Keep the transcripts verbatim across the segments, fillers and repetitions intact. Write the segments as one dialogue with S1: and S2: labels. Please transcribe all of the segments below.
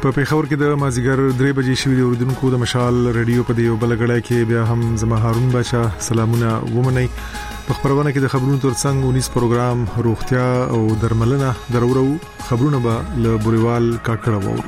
S1: په پیښور کې د مازیګر درې بجې شوې د اوریدونکو د مشال رادیو په دیو بلګړای کې بیا هم زما هارون بچا سلامونه ومني. په خبرونه کې د خبرونو ترڅنګ ونیس پروګرام روغتیا او درملنه درورو خبرونه به له بوريوال کاکړه ووري.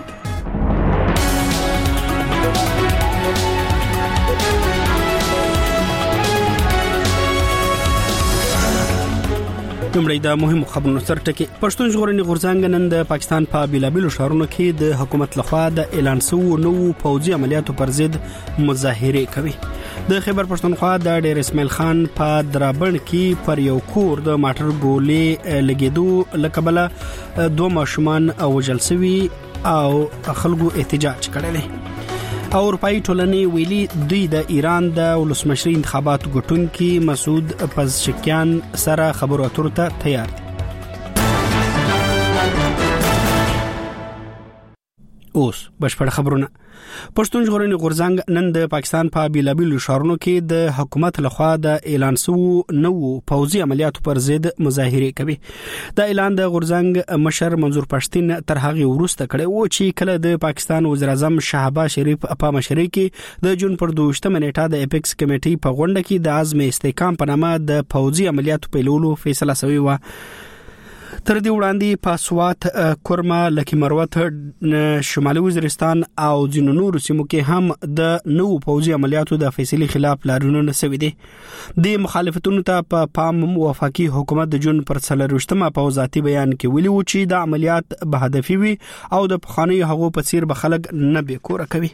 S2: کومړی د مهم خبرونو سره ټکی پښتون ژغورنې غورځنګ نن د پاکستان په بیلابیلو ښارونو کې د حکومت لخوا د اعلان شوو نو پوځي عملیاتو پر ضد مظاهره کوي. د خیبر پښتونخوا د ډیر اسماعیل خان په درابن کې پر یو کور د ماټر ګولې لګیدو لکبله دوه ماشومان وژل شوي او خلکو احتجاج کړي. او اروپאי ټولنې ویلي دوی د ایران د ولسمشري انتخابات ګټونکي مسعود پزشکیان سره خبرو اترو ته تیار دي. اوس بشپړ خبرونه. پښتون ژغورنې غورځنګ نن د پاکستان په بیلابیلو ښارونو کې د حکومت لخوا د اعلان شوو نو پوځي عملیاتو پر ضد مظاهره کوي. د اعلان د غورځنګ مشر منظور پښتين تر هغه وروسته کړي و چې کله د پاکستان وزیر اعظم شهباز شریف په مشرۍ کې د جون پر دوشتمه نیټه د اپیکس کمیټې په غونډه کې د عزم استحکام په نامه د پوځي عملیاتو پیلولو فیصله شوی و. تر دې وړاندې په سوات، کورما، لکی مروت، شمالي وزیرستان او ځینو نورو سیمو کې هم د نو پوځي عملیاتو د فیصلې خلاف لارښوونې شوې دي. د مخالفتونو ته په پام وفاقي حکومت د جون پر څلرویشتمه په ذاتي بیان کې ویلي و چې د عملیات به هدفي وي او د پخواني هغو په څیر به خلک نه بیکوره کوي.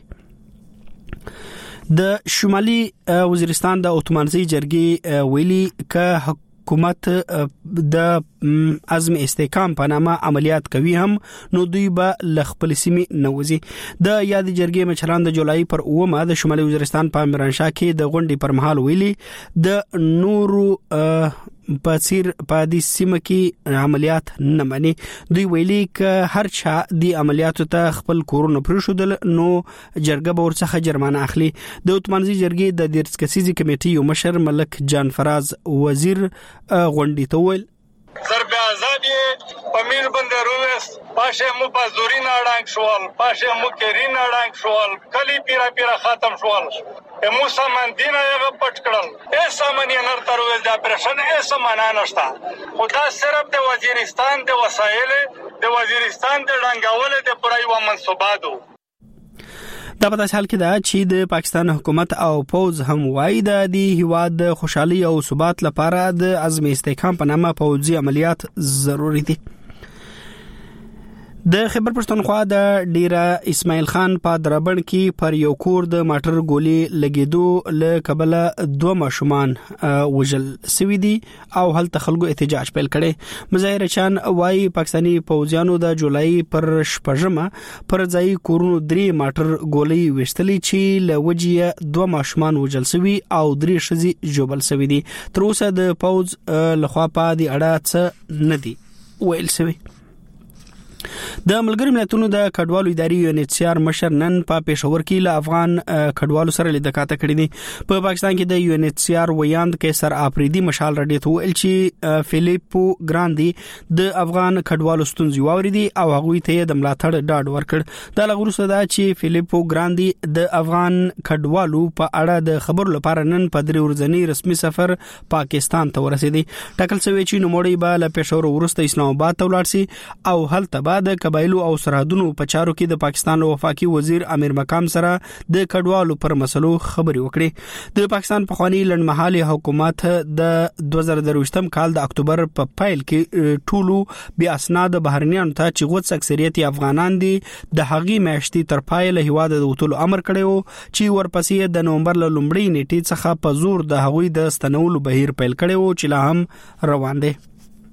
S2: د شمالي وزیرستان د اتمانزي جرګې ویلي ک حکومت د عزم استحکام په نامه عملیات کوي هم نو دوی به لخپل سیمې نوځي. د یاد جرګې مشران د جولای پر اومه د شمالي وزیرستان په میرانشاه کې د غونډې پر مهال ویلي د نورو په څیر په دې سیمه کې عملیات نه مني. دوی ویلي ک هر چا د عملیاتو ته خپل کورونه پرېښودل نو جرګه به ورڅخه جرمانه اخلي. د اتمانزي جرګې د دیرس کسیزي کمیټې یو مشر ملک جان فراز وزیر غونډې ته ویل
S3: ضرب آزادی پمیر بندروس پاشه مو پازوري ناړنګ شوال پاشه مو کری ناړنګ شوال کلی پیرا پیرا ختم شوال امو سامان دینه یغه پټ کړل ای سامان یې نر تروز د اپریشن ای سامان نشتا خدا صرف د وزیرستان د وسایل د وزیرستان د رنګاول د پرایو منصوباتو.
S2: دا په داسې حال کې ده چې د پاکستان حکومت او پوز هم وایي د دې هیواد د خوشحالي او ثبات لپاره د عزم استحکام په نامه پوځي عملیات ضروري دي. د خیبر پښتونخوا د ډیره اسماعیل خان په درابن کې پر یو کور د ماټر ګولې لګیدو له کبله دوه ماشومان وژل شوي دي او هلته خلکو احتجاج پیل کړي. مظاهره چان وايي پاکستاني پوځیانو د جولای پر شپږمه پر ځای کورونو درې ماټر ګولې وشتلې چې له وجې دوه ماشومان وژل شوي او درې ښځې ژوبل شوي دي. تر اوسه د پوز لخوا په دې اړه څه نه دي ویل شوی. د ملګری ملتونو د کډوالو اداري یو ان ایچ سی آر مشر نن په پېښور کې له افغان کډوالو سره لیدل کاته کړی دي. په پاکستان کې د یو ان ایچ سی آر ویاند کیسر آفریدي مشال رډیټ ویل چې فلیپو ګراندي د افغان کډوالو ستونزې واوریدي او هغه ته د ملاتړ ډاډ ورکړ. د لغورسه دا چې فلیپو ګراندي د افغان کډوالو په اړه د خبرو لپاره نن په درې ورځنی رسمي سفر پاکستان ته ورسېدي. ټاکل شوی چې نوموړی به له پېښور وروسته اسلام آباد ته ولاړ شي او هلته د قبایلو او سرحدونو په چارو کې د پاکستان وفاقي وزیر امیر مقام سره د کډوالو پر مسلو خبرې وکړي. د پاکستان پخوانی لنډمهالي حکومت د دوه زره درویشتم کال د اکتوبر په پایل کې ټولو بیا اسناد بهرنیانو ته چې غوڅ اکثریت افغانان دي د هغې میاشتې تر پای له هیواد د وټولو امر کړی و چې ورپسې د نومبر له لومړۍ نیټې څخه په زور د هغوی د ستنولو بهیر پیل کړی و چې لا هم روان دی.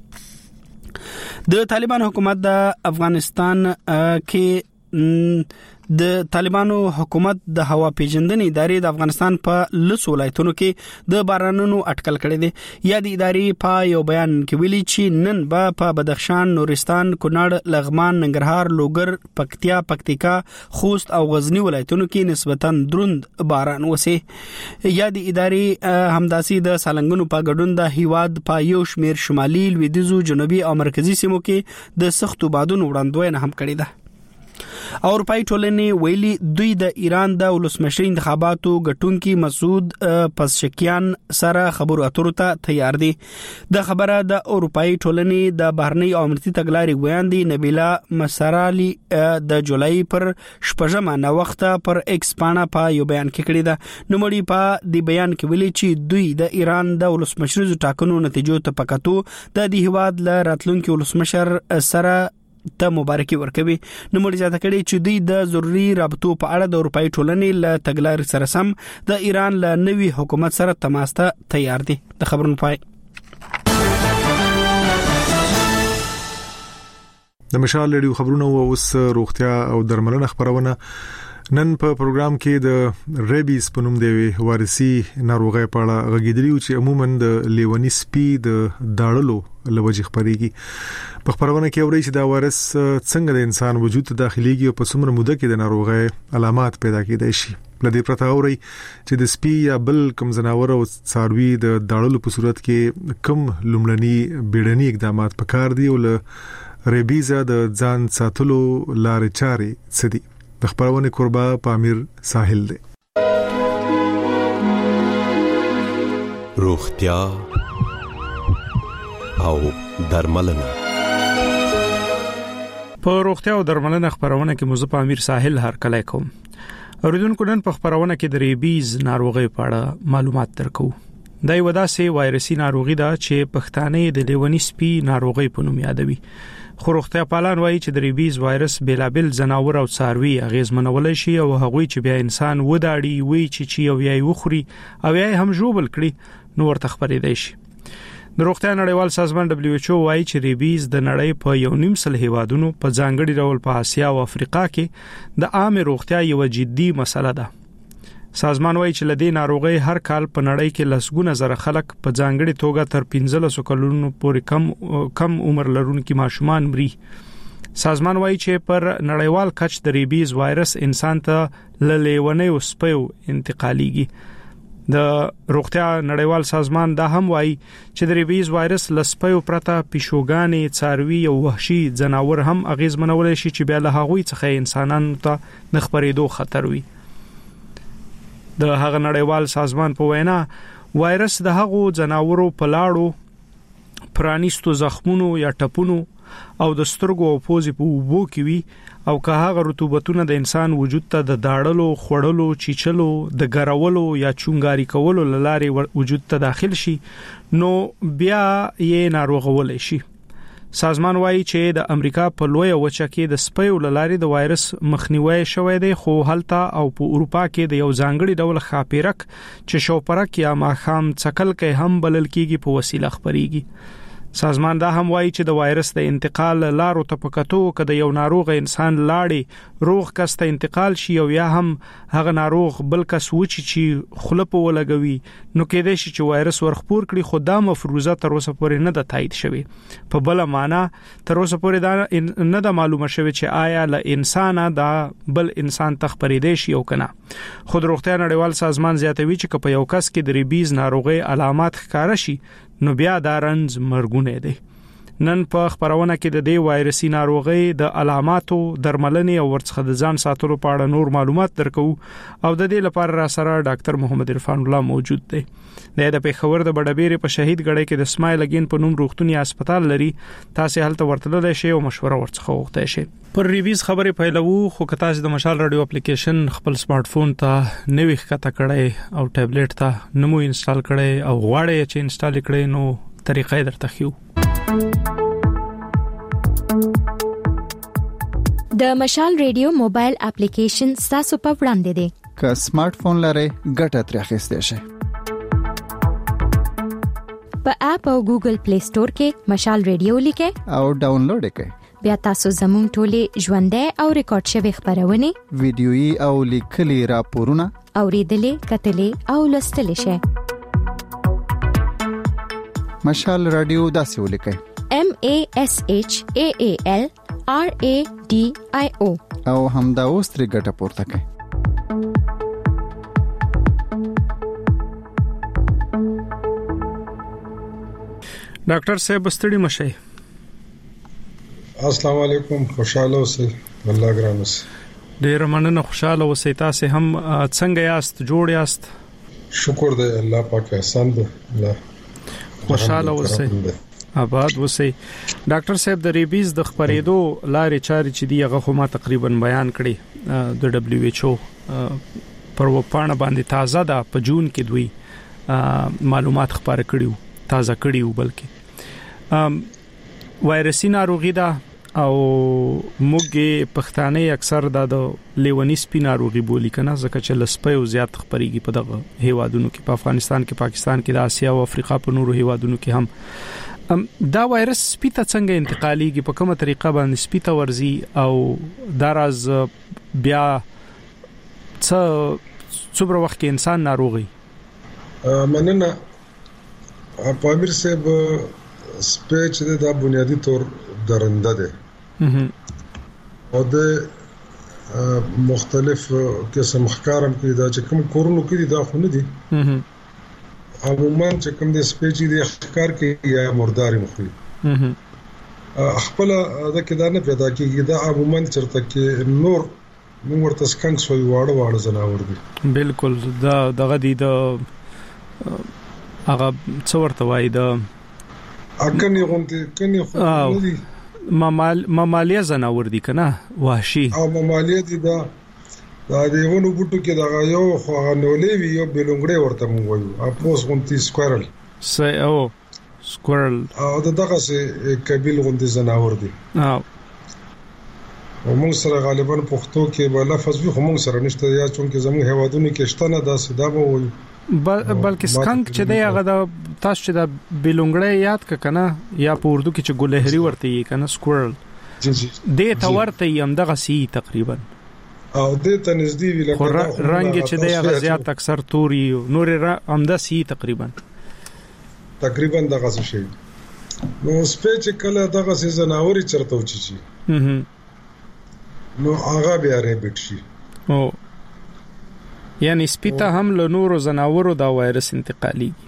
S2: د طالبان حکومت د افغانستان کې د طالبانو حکومت د هوا پیژندنې ادارې د افغانستان په لسو ولایتونو کې د بارانونو اټکل کړی دی. یا د ادارې په یو بیان کې ویلي چې نن به په بدخشان، نورستان، کونړ، لغمان، ننګرهار، لوګر، پکتیا، پکتیکا، خوست او غزنی ولایتونو کې نسبتاً دروند باران وشي. یا د ادارې همداسي د سالنګونو په ګډون د هیواد په یو شمیر شمالي، لویدیځو، جنوبي او مرکزی سیمو کې د سختو بادونو وړاندوینه هم کړې ده. اروپאי ټولنې ویلي دوی د ایران د ولسمشر انتخاباتو ګټونکي مسعود پزشکیان سره خبرو اترو ته تیار دي. د خبره د اروپאי ټولنې د بهرنی او امنیتي تګلارې بیان دي. نبیلا مسرالی د جولای پر شپږمه نو وخت پر ایکس پاڼه په یو بیان کې کړی ده. نو مړي په دې بیان کې ویلي چې دوی د ایران د ولسمشر ټاکنو نتیجو ته پکاتو د دې هواد ل راتلونکي ولسمشر سره ته مبارکي ورکوي. نو مړي ځاته کړي چې دوی د ضروري رابطو په اړه د اروپאי ټولنې ل تګلارې سره سم د ایران ل نوي حکومت سره تماس ته تیار دي. د خبرونو پای.
S1: د مشال لري خبرونه او اوس روغتیا او درملنه خبرونه. نن په پروګرام کې د ریبیز په نوم دی وارثي ناروغي په اړه غږیدلی چې عموما د لیونی سپي د داړلو لوجه خبريږي. په خبرونه کې اوري چې دا وایرس څنګه د انسان وجود ته داخليږي او په څومره موده کې د ناروغي علامات پیدا کېدای شي. لدې پرته اوري چې د سپي یا بل کوم ځناور او څاروي د داړلو په صورت کې کوم لومړني بیړني اقدامات پکار دي او له ریبیز د ځان ساتلو لارې چارې څه دي. د خبرونه قربا پامیر ساحل دی.
S4: روغتیا او درملنه.
S5: په روغتیا او درملنه خبرونه کې موږ په امیر ساحل هر کله کوم. اوریدونکو نن په خبرونه کې د ریبیز ناروغي په اړه معلومات درکو. دا یو داسې وایرسي ناروغي ده چې پښتانه د لیونی سپي ناروغي په نوم یادوي. خو روغتیا پالان وایي چې د ریبیز وایرس بلابل زناور او څاروي اغیزمنول شي او هغوی چې بیا انسان وداړي وی چې چی او یې وخوري او یې هم جوبل کړي نو ورته خبرې دی شي. د روغتیا نړیوال سازمان دبليو ایچ او وایي چې ریبیز د نړۍ په یو نیم سل هیوادونو په ځانګړي ډول په اسیا او افریقا کې د عام روغتیا یو جدي مسله ده. سازمان وایي چې لدې ناروغي هر کال په نړۍ کې لسګونه زره خلک په ځانګړي توګه تر پنځه سوه کلونو پورې کم کم عمر لرونکي ماشومان مري. سازمان وایي چې پر نړیوال کچ د ریبیز وایرس انسان ته لیونی او سپیو انتقاليږي. د روغتیا نړیوال سازمان دا هم وایي چې د ریبیز وایرس لسپیو پرته پښوګانې څاروي او وحشي ځناور هم اغیزمنول شي چې بیا له هغوی څخه انسانانو ته د خبرېدو خطر وي. د هغه نړیوال سازمان په وینا وایرس د هغو ځناورو په لاړو پرانیستو زخمونو یا ټپونو او د سترګو او پوزې په وبو کې وي او که هغه رطوبتونه د انسان وجود ته د داړلو، خوړلو، چیچلو، د ګرولو یا چونګاري کولو لارې وجود ته داخل شي نو بیا یې ناروغولای شي. سازمان وایي چې د امریکا په لوی وچه کې د سپیو لارې د وایرس مخنیوي شوی دی خو هلته او په اروپا کې د یو ځانګړي ډول خاپیرک چې شوپرک یا ماخام څکل کې هم بلل کېږي په وسیله خبريږي. سازمان دا هم وایي چې د وایرس د انتقال لارو ته پکاتو کده یو ناروغ انسان لاړې روغ کس ته انتقال شي او یا هم هغه ناروغ بل کس وچی چې خلپ ولګوي نو کېدای شي چې وایرس ورخپور کړي خو دا مفروضه تر اوسه پورې نه د تایید شوی. په بل معنا تر اوسه پورې دا نه د معلومه شوی چې آیا له انسان دا بل انسان تخپرې دی شي او کنه. خود روغتیا نړیوال سازمان زیاتوي چې په یو کس کې د ریبیز ناروغي علامات ښکار شي نو بیا دا رنځ مرګونه دي. نن په خبرونه کې د دې وایرسي ناروغي د علاماتو درملنې او ورڅخه د ځان ساتلو په اړه نور معلومات درکو او د دې لپاره را سره ډاکټر محمد عرفان الله موجود دی. د پیښور د بډبېری په شهید غړې کې د اسماعیل اگین په نوم روغتونی هسپتال لري. تاسو هلته ورتللی شئ او مشوره ورڅخه وغوښتئ شئ. پر ریبیز خبرې پیلو خو که تاسو د مشال رادیو اپلیکیشن خپل سمارټ فون ته نوې ښکته کړئ او ټابلیټ ته نمو انسټال کړئ او غواړئ چې انسټال کړئ نو طریقې درته خو.
S6: د مشال ریډیو موبایل اپلیکیشن تاسو په وړاندې دی.
S7: که سمارټ فون لرئ ګټه ترې اخیستئ شئ.
S6: په اپ او ګوګل پلی سٹور کې مشال ریډیو لیکئ
S7: او ډاونلوډ کړئ.
S6: بیا تاسو زموږ ټولې ژوندۍ او ریکارډ شوی خبرونه
S7: ویډیويي او لیکلي راپورونه
S6: اوریدلې کتلې او لوستلې شئ.
S7: مشال رادیو داسې ولیکئ
S6: M A S H A A L R A D I O
S7: او همدا اوس ترې ګټه پورته کړئ.
S5: ډاکټر صاحب ستړي مشئ.
S8: السلام علیکم، خوشاله اوسئ. الله ګران اوسئ.
S5: ډیر مننه، خوشاله اوسئ. تاسو هم څنګه یاست؟ جوړ یاست؟
S4: شکر دی الله پاک احسان دی. الله
S5: خوشاله اوسئ، آباد اوسئ. ډاکټر صاحب د ریبیز د خبرېدو لارې چارې چې دی هغه خو ما تقریبا بیان کړي. د دبليو ایچ او پر وپاڼه باندې تازه ده، په جون کې دوی معلومات خبره کړیو، تازه کړیو. بلکې وایرسي ناروغي ده او موږ پښتانه اکثر د لیونی سپی ناروغي بولی کنه، ځکه چې لسپیو زیات خبريږي په دغه هیوادونو کې، په افغانستان کې، پاکستان کې، د اسیا او افریقا په نورو هیوادونو کې هم. دا وایرس سپی ته څنګه انتقاليږي، په کومه طریقه باندې سپی ته ورزي، او دا راز بیا څه څومره وخت کې انسان ناروغي؟
S4: مننه پامیر صاحب. سپیچ د بنیادی طور درنده ده او د مختلف قسم ښکارم کې دا چې کوم کورونو کې دا خو نه دي. عموما چې کوم د سپیچ د ښکار کې یا مرداري مخوي خپل دا کې دا نه پیدا کیږي. دا عموما چرته کې نور موږ ورته سکنک سوی واړه واړه زناور دي. بالکل
S5: دا دغه دي د هغه څورته وای د
S4: اکني غونډه کني خو نه دي
S5: ممال ممالیا زناور دي کنه، وحشي
S4: او ممالیا دي. دا دا دیونو بوټو کې دا یو خو غنولې وی یو بلونګړې ورته مو وایو، اپوس غونتی سکويرل
S5: سي او سکويرل
S4: او دغه سه قبيل غونتی زناور دي.
S5: او
S4: موږ سره غالبا پښتو کې به لفظ وي، خو موږ سره نشته، یا چونکه زموږ هوادونو کې شته نه، دا سدا به وایو.
S5: بلکې سکنک چې دی هغه د تاسو چې د بلونګړې یاد ک کنه، یا په اردو کې چې ګلهری ورته یې کنه، سکويرل
S4: جی جی
S5: دې ته ورته یم دغه سی تقریبا،
S4: او دې ته نږدې وی
S5: لکه رنگ چې دی هغه زیات اکثر توري نور همدا سی تقریبا
S4: تقریبا دغه څه شي. نو سپیچ کله دغه څه زناوري چرته وچی شي نو هغه بیا ریبټ شي.
S5: او یعنی سپیته هم له نورو زناورو دا وایرس انتقاليږي.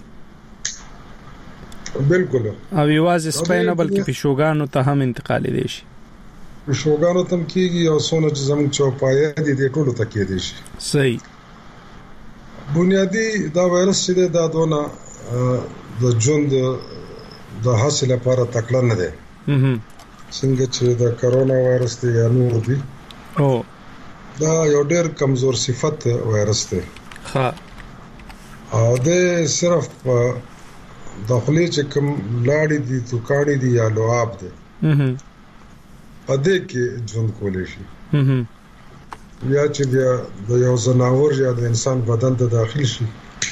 S4: بالکل.
S5: او یوازې سپینه بلکې پښوګانو ته هم انتقالي دي شي.
S4: پښوګانو ته کېږي او سونه چې زموږ چوپایا دي د ټولو ته کېدي شي.
S5: صحیح.
S4: بنیادی دا وایرس چې دا دونه د ژوند د حاصل لپاره تکړه نه ده. څنګه چې د کرونا وایرس دی یا نور دی.
S5: او
S4: دا یو ډېر کمزور صفت وایرس دی.
S5: ها
S4: او د صرف داخلي چې کوم لاړې دي توکاړې دي یا لعاب دي په دې کې ژوند کولای شي. یا چې بیا د یو ځناور یا د انسان بدن ته داخل شي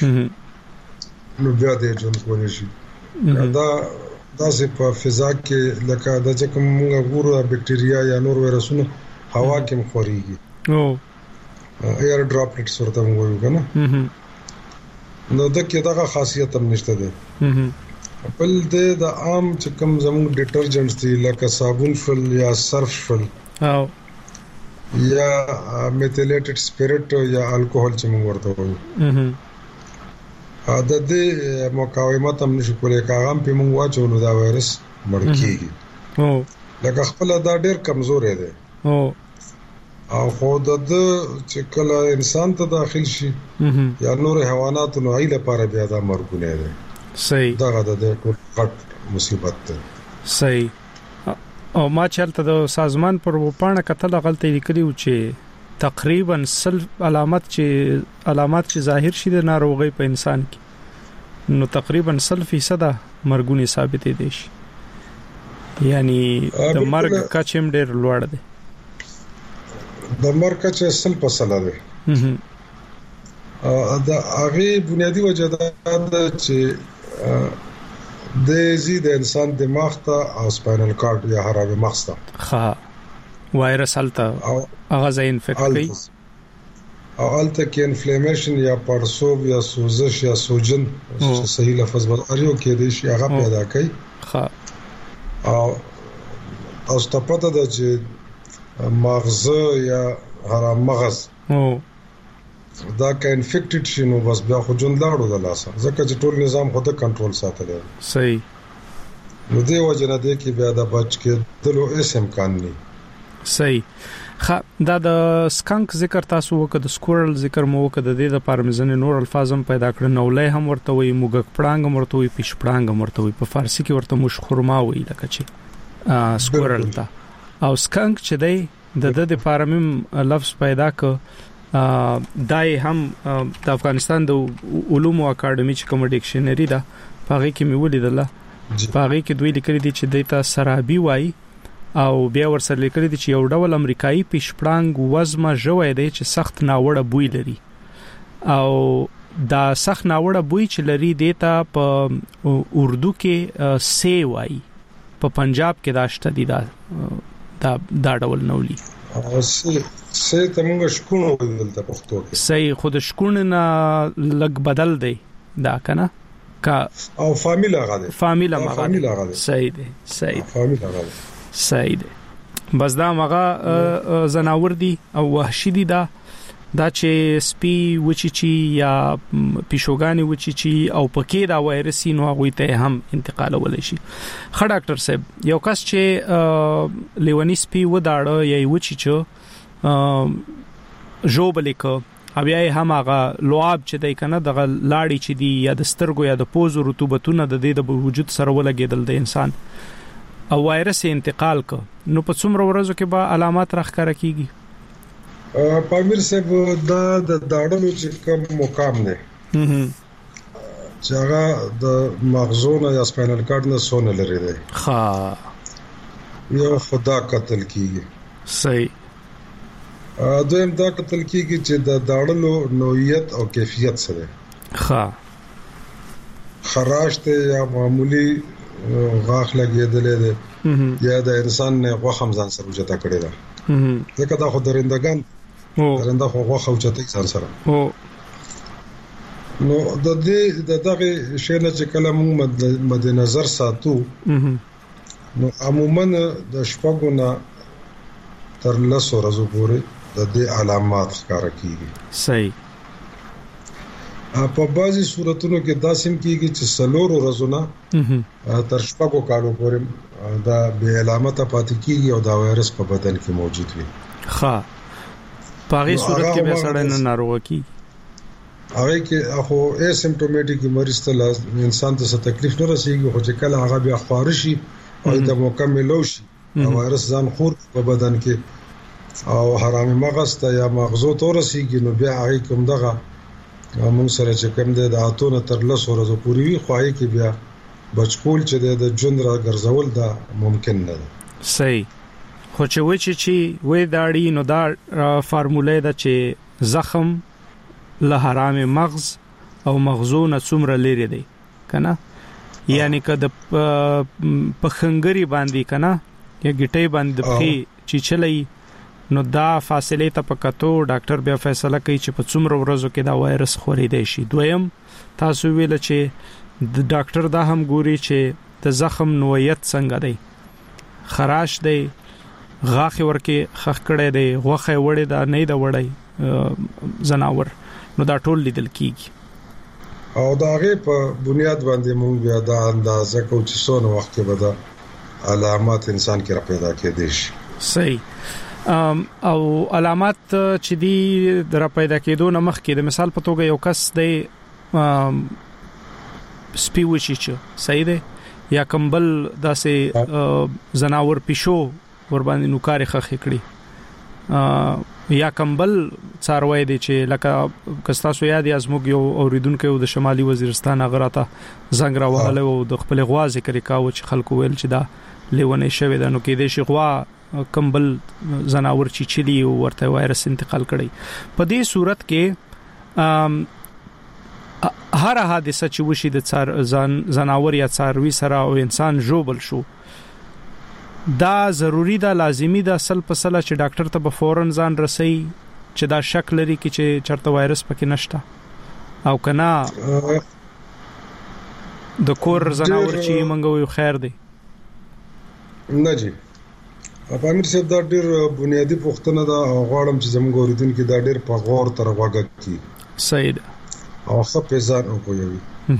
S4: نو بیا دې ژوند کولای شي. دا داسې په فضا کې لکه د چې کوم موږ ګورو بکټریا یا نور وایرسونه هوا کې مخوريږي.
S5: او
S4: ایر ډراپلټس ورته وایو کنه. نو د کې دغه خاصیت هم نشته ده. بل د عام چې کوم زموږ ډیټرجنټس دي لکه صابون فل یا صرف فل
S5: او
S4: یا میتhylated spirit یا الکوهول چې موږ ورته وایو د دې مقاومت هم نشي کولای. کاغام په موږ واچو نو دا وایرس مړ کیږي.
S5: او
S4: لکه خپل دا ډېر کمزور دی.
S5: او
S4: او خو د چې کله انسان ته داخل شي یا نور حیوانات نو ای لپاره بیا دا مرګونه دي.
S5: صحیح.
S4: دا د ټول غټ مصیبت ده.
S5: صحیح. او ما چلته د سازمان پر وپاڼه کتل غلطي لیکلي و چې تقریبا سل علامات چې علامات چې ظاهر شي د ناروغي په انسان کې نو تقریبا سل فیصد مرګونه ثابت دي شي. یعنی د مرګ کچم ډېر لوړ دی.
S4: د مرګ چې سل په سل دی. دا هغه بنیادی وجه ده چې د زید انسان دماغ ته او سپاینل کارډ یا هراوی مغز ته
S5: ها وایرس الته هغه ځای انفیکټ کوي
S4: او الته کې انفلیمیشن یا پړسوب یا سوزش یا سوجن چې صحیح لفظ ورایو کې دی شي هغه پیدا کوي.
S5: ها
S4: او تاسو ته پته ده چې مغز یا هرم مغز
S5: او
S4: دا که انفیکټډ شي نو بس بیا خو جون لاړو د لاسه ځکه چې ټول نظام خود کنټرول ساتلی.
S5: صحیح.
S4: نو دی وجه نه دی کې بیا د بچ کې دلو اس امکان نه.
S5: صحیح. خا دا د سکانک ذکر تاسو وکړه د سکورل ذکر مو وکړه د دې د پارمزن نور الفاظم پیدا کړ نولې هم ورته وي موګک پړانګ ورته وي پیش پړانګ ورته وي په فارسی کې ورته مش خرما وي لکه چې سکورل تا او سکانک چې دی د د پارمم لفظ پیدا ک دای هم د افغانستان د علوم اکیډمي چې کوم ډکشنری ده پاره کې مې ولیدله پاره کې دوی لیکلي دي چې دیتا سرابي وای او بیا ورسره لیکلي دي چې یو ډول امریکایي پیشپړانګ وزمه ژوي دی چې سخت ناوړه بوی لري او دا سخت ناوړه بوی چې لري دیتا په اردو کې سی وای په پنجاب کې داشته دي دا دا دا ډول نولي
S4: او سی سی تمغه شکونه ولته پښتو کې
S5: سی خود شکونه نه لګ بدل دی دا کنه کا
S4: او فامیل هغه دی
S5: فامیل
S4: فامیل هغه دی
S5: صحیح دی صحیح
S4: فامیل هغه دی
S5: صحیح دی بس دا مغه زناور دي او وحشي دي دا دا چې سپي وچی چی یا پیشوګانی وچی چی او پکې دا وایرسي نو هغه ته هم انتقال ولې شي خ ډاکټر صاحب یو کس چې لیونی سپي وداړه یا وچی چ جوبلیک او بیا هم هغه لعاب چې دای کنه د لاړی چې دی یا د سترګو یا د پوز رطوبتونه د دې د وجود سره ولګیدل د انسان او وایرس انتقال کو نو په څومره ورځو کې به علامات راخاره کیږي
S4: پامیر صاحب دا د داړلو چې کوم مقام نه چې هغه د مغزونه یا سپاینل کارډ نه سونه لري دی
S5: ها
S4: یو خدا قتل کیږي
S5: صحیح
S4: دویم دا قتل کیږي چې د داړلو نوعیت او کیفیت سره
S5: ها
S4: خراش ته یا معمولی غاخ لګیدلې ده یا د انسان نه غوخم ځان سره وجته کړی ده ځکه دا خو درندگان
S5: او
S4: درنده خو غوخه وجته ځان سره
S5: او
S4: نو د دې د دغه شی نه چې کله موږ مد نظر ساتو نو عموما د شپږو نه تر لسو ورځې پورې د دې علامات ښکار کیږي
S5: صحیح
S4: په بعضي صورتونو کې داسیم کیږي چې سلور ورځونه تر شپږو کالو پورې دا به علامت پاتې کیږي او دا وایرس په بدن کې موجود وي
S5: ښه په هغه صورت کې به سړی نه ناروغ کیږي
S4: هغه کې خو اسیمپټومټیک مریض ته انسان ته څه تکلیف نه رسیږي خو چې کله هغه بیا خارشي او د مکمل شي وایرس ځان خور په بدن کې او حرامي مغز ته یا مغزو ته رسیږي نو بیا هغه کوم دغه موږ سره چې کوم د اتونه تر لسو ورځې پورې وي خو هغه کې بیا بچکول چې د ژوند را ګرځول دا ممکن نه ده
S5: صحیح خو چې و چې چې وې داړي نو دا فارموله ده چې زخم له حرام مغز او مغزونه څومره لري دی کنه یعنی که د پخنګری باندې کنه یا ګټي باندې په چې چلای نو دا فاصله ته پکاتو ډاکټر بیا فیصله کوي چې په څومره ورځو کې دا وایرس خورېدای شي دویم تاسو ویل چې د ډاکټر دا هم ګوري چې د زخم نوعیت څنګه دی خراش دی غاخ ورکه خخ کړي دی غوخه وړي دا نه دی وړي زناور نو دا ټول لیدل کیږي
S4: او دا غي په بنیاد باندې موږ بیا دا اندازه کوو چې څونه وخت کې به دا علامات انسان کې را پیدا کېدي شي
S5: صحیح او علامات چې دی در پیدا کېدو نه مخکې د مثال په توګه یو کس دی سپیوچی چې صحیح دی یا کمبل داسې زناور پښو ور باندې نوکاري خخ کړي یا کمبل څاروي دی چې لکه کستاسو یاد ازموږ یو اوریدونکو د شمالي وزیرستان غراته زنګ را وهله او د خپل غوا ذکر کاوه چې خلکو ویل چې دا لیونه شوی دا نو کې د شي غوا کمبل زناور چې چلی ورته وایرس انتقال کړي په دې صورت کې هر حادثه چې وشي د څار زناور یا څاروي سره او انسان جوبل شو دا ضروری ده لازمی ده اصل په سلا چې ډاکټر ته به فورن ځان رسي چې دا شک لري چې چرته وایرس پکې نشته او کنا د کور زناور چې منګو خیر دی
S4: نه جی پامیر صاحب دا ډیر بنیادی پوښتنه ده او غواړم چې زموږ اوریدونکو دا ډیر په غور تر وګه کی
S5: صحیح ده
S4: او خپل ځان وکوي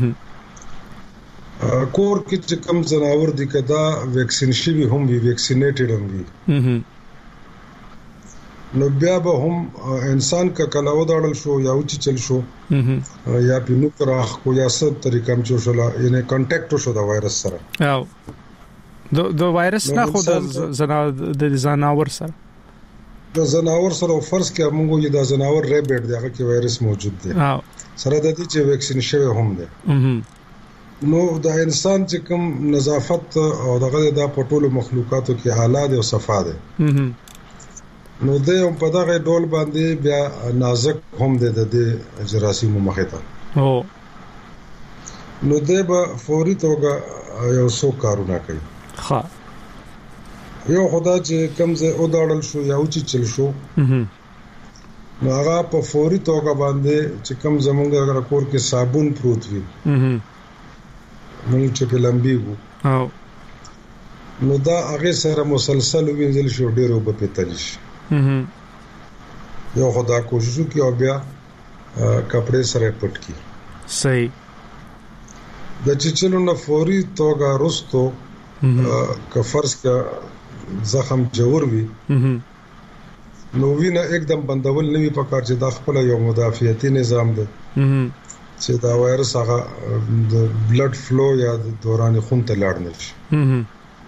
S4: کور کې چې کوم زناور دي کدا ویکسین شي هم وي ویکسینیټډ هم وي نو بیا به هم انسان کا کله وداړل شو یا اوچ چل شو یا په نو کراخ کو یا سب طریقې هم شو یعنی کانټیکټ شو د وایرس سره
S5: او د د وایرس نه خو د د زناور سره
S4: د زناور سره فرض کې موږ یو د زناور ریبټ دغه کې وایرس موجود دی
S5: او
S4: سره د دې چې ویکسین شوی هم دی نو د انسان چې کوم نظافت او دغه د پټولو مخلوقاتو کې حالات او صفا ده نو د یو په دغه ډول باندې بیا نازک هم د د جراثیم مخه ته
S5: او
S4: نو د به فوري توګه یو څو کارونه کوي
S5: ها
S4: یو خدا چې کمزه او داړل شو یا اوچ چل شو نو هغه په فوري توګه باندې چې کم زمونږ اگر کور کې صابون پروت وي موږ چې په لمبيګو
S5: او
S4: نو دا هغه سره مسلسل وینځل شو ډیرو په پتلیش یو خدا کوشش وکي او بیا کپڑے سره پټ کی
S5: صحیح
S4: د چچلو نه فوري توګه رستو که فرض کا زخم جوړ وي نو وینه एकदम بندول نه وي پکار چې د خپل یو مدافعتي نظام ده چې دا وایرس هغه د بلډ فلو یا د دوران خون ته لاړ نه شي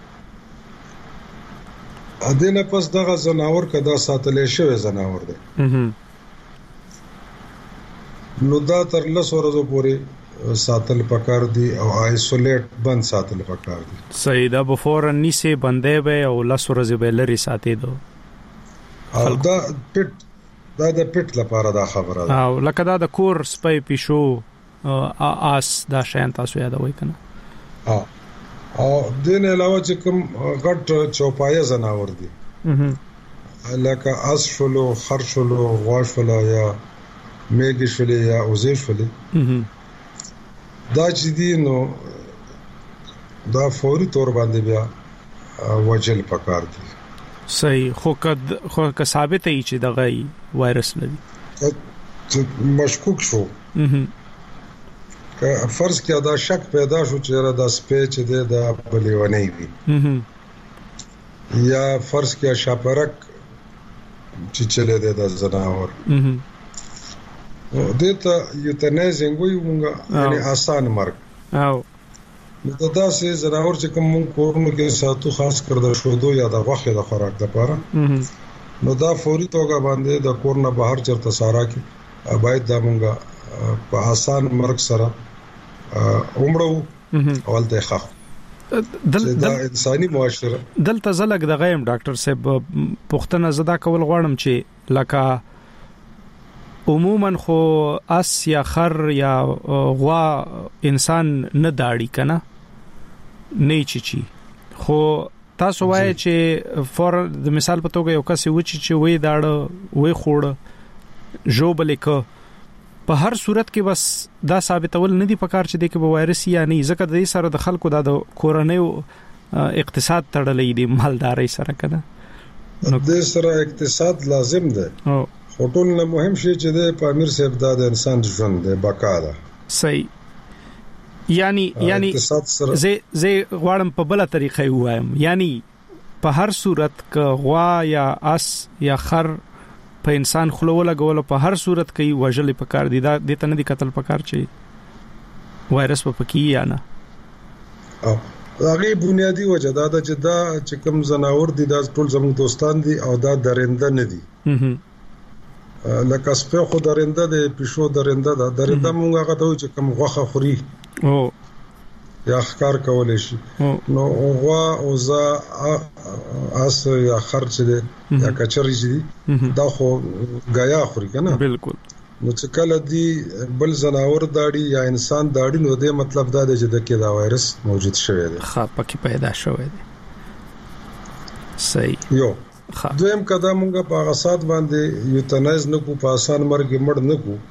S4: ادنه پس دغه زناور کدا ساتلې شوی زناور ده نو دا تر لسو ورځې پورې ساتل پکار دي او آیسولیټ بند ساتل پکار دي
S5: صحیح دا بفور انیسه بندې به او لسو ورځې به لري ساتي دو
S4: دا پټ دا د پټ لپاره دا خبره ده
S5: او لکه دا د کور سپای پښو آس دا شین تاسو یادوي کنه
S4: ها او دین علاوه چې کوم غټ چوپایه زناور دي لکه اس شلو خر شلو غوا شلو یا میږي شلو یا اوزې شلو دا چې دي نو دا فوري تور باندې بیا وجل پکار دي
S5: صحیح خو کد خو که ثابت ای چې دغه وایرس لري
S4: مشکوک شو که فرض کیا دا شک پیدا شو چې را د سپیچ دی د بلیونی وی یا فرض کیا شاپرک چې چله دی د زناور دته یوتنیزینګ ویونګه یعنی آسان مرګ
S5: او
S4: دا داسې زناور چې کوم کورونو کې ساتو خاص کر د شودو یا د غوښه د خوراک لپاره نو دا فوري توګه باندې د کور نه بهر چرته سارا کې باید دا مونږه په آسان مرګ سره عمره اول ته ښه دل دا انساني معاشره
S5: دلته زلګ د غیم ډاکټر صاحب پښتنه زدا کول غواړم چې لکه عموما خو اس یا خر یا غوا انسان نه داړي کنه نه چی چی خو تاسو وایي چې فور د مثال په توګه یو کس وچی چې وې داړه وې خوړ جوبل ک په هر صورت کې بس دا ثابتول نه دي پکار چې د کې به وایرس یا نه ځکه د دې سره د خلکو د کورنۍ اقتصاد تړلې دي مالداري سره کنه
S4: نو د سره اقتصاد لازم ده
S5: او
S4: خطول نه مهم شي چې د پامیر صاحب د انسان ژوند د بقا ده
S5: صحیح یعنی یعنی زه زه غواړم په بل طریقې وایم یعنی په هر صورت ک غوا یا اس یا خر په انسان خلوله غول په هر صورت کې وجلې پکار دي دا د تنه دي قتل پکار چي وایرس په پکی یا نه
S4: او هغه بنیادی وجه دا چې دا چې کوم زناور دي دا ټول زموږ دوستان دي او دا درنده نه دي لکه سپه خو درنده دي پښو درنده ده درنده مونږ هغه ته چې کوم غوخه خوري
S5: او
S4: یا ښکار کولای شي نو غوا او ز اس یا خرچ دي یا کچري دي دا خو غیا خوري کنه
S5: بالکل
S4: نو چې کله دی بل زناور داړي یا انسان داړي نو د مطلب دا دی چې د کې دا وایرس موجود شوی دی
S5: ښه پکې پیدا شوی دی صحیح
S4: یو دویم قدم موږ په غصات باندې یوتنایز نه کو په آسان مرګ مړ نه کو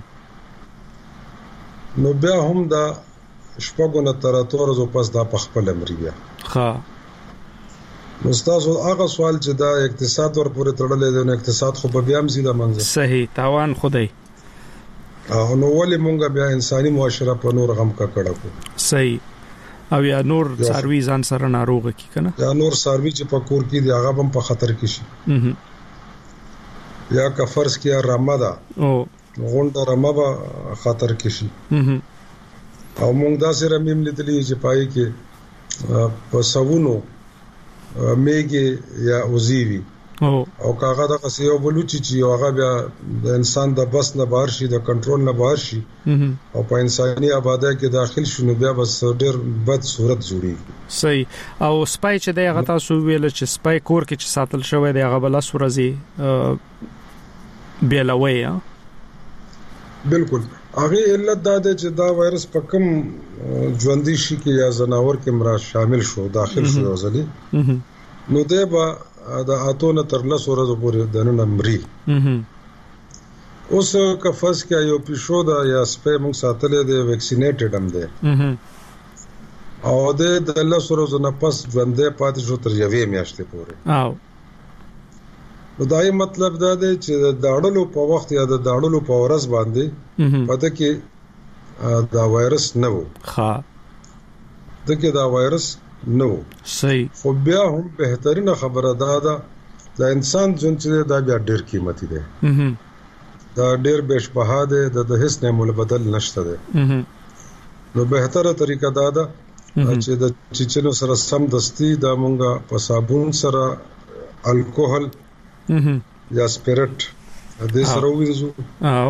S4: نو بیا هم دا شپږو نه تر اتورزو پس دا په خپل امر بیا
S5: ها
S4: نو تاسو هغه سوال چې دا اقتصاد ور پورې تړلې دی نو اقتصاد خو په بیا هم زیاده منځ
S5: صحیح تاوان خدای
S4: او نو ولې مونږ بیا انساني معاشره په نور غم کا کړه کو
S5: صحیح او یا نور سروي ځان سره ناروغ کی کنه
S4: یا نور سروي چې په کور کې دی هغه هم په خطر کې شي یا که فرض کیا رمضا
S5: او
S4: غونډه رمضا خطر کې شي او موږ دا سره مم لیدلی چې پای کې په سوونو میګي یا اوزیوی او او کاغه د قصيو بلوچي چې هغه بیا د انسان د بس نه بهر شي د کنټرول نه بهر شي او په انساني آباده کې داخل شونه بیا بس ډېر بد صورت جوړي
S5: صحیح او سپای چې د هغه تاسو ویل چې سپای کور کې چې ساتل شوی دی هغه بل سورزي بیلوي
S4: بالکل هغه علت دا ده چې دا وایرس په کوم ژوندۍ شي کې یا زناور کې مرا شامل شو داخل شو ځلې نو ده با دا اتونه تر لس ورځې پورې د نن مري اوس که فرض کې یو پښو دا یا سپې موږ ساتلې دی ویکسینیټډ هم دی او د لس ورځې نه پس ژوندې پاتې شو تر یوې میاشتې پورې
S5: او
S4: نو دا یې مطلب دا دی چې د داړلو په وخت یا د داړلو په ورځ باندې پته کې دا وایرس نه و
S5: ښه
S4: دغه دا وایرس نو
S5: صحیح
S4: خو بیا هم بهترینه خبره ده دا د انسان جون چې دا بیا ډېر قیمتي دی دا ډېر بشبها دی د هیڅ نه مول بدل نشته دی نو بهتره طریقه دا ده چې د چچنو سره سم دستی دا مونږه په صابون سره الکوهل یا سپیرټ د سره وینځو
S5: او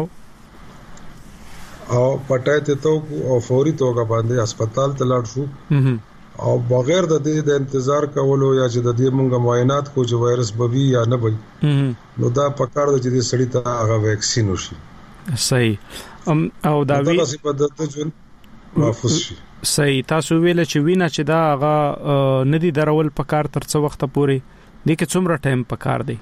S4: او پټایته تو او فوري توګه باندې هسپتال ته لاړ شو او بغیر د دې د انتظار کولو یا چې د دې مونږه معاینات کو چې وایرس بوي یا نه بوي نو دا پکار د چې سړی ته هغه ویکسین وشي
S5: صحیح او دا وی
S4: تاسو په دته جون محفوظ شي
S5: صحیح تاسو ویل چې وینا چې دا هغه ندي درول پکار تر څو وخت پورې دې کې څومره ټایم پکار دی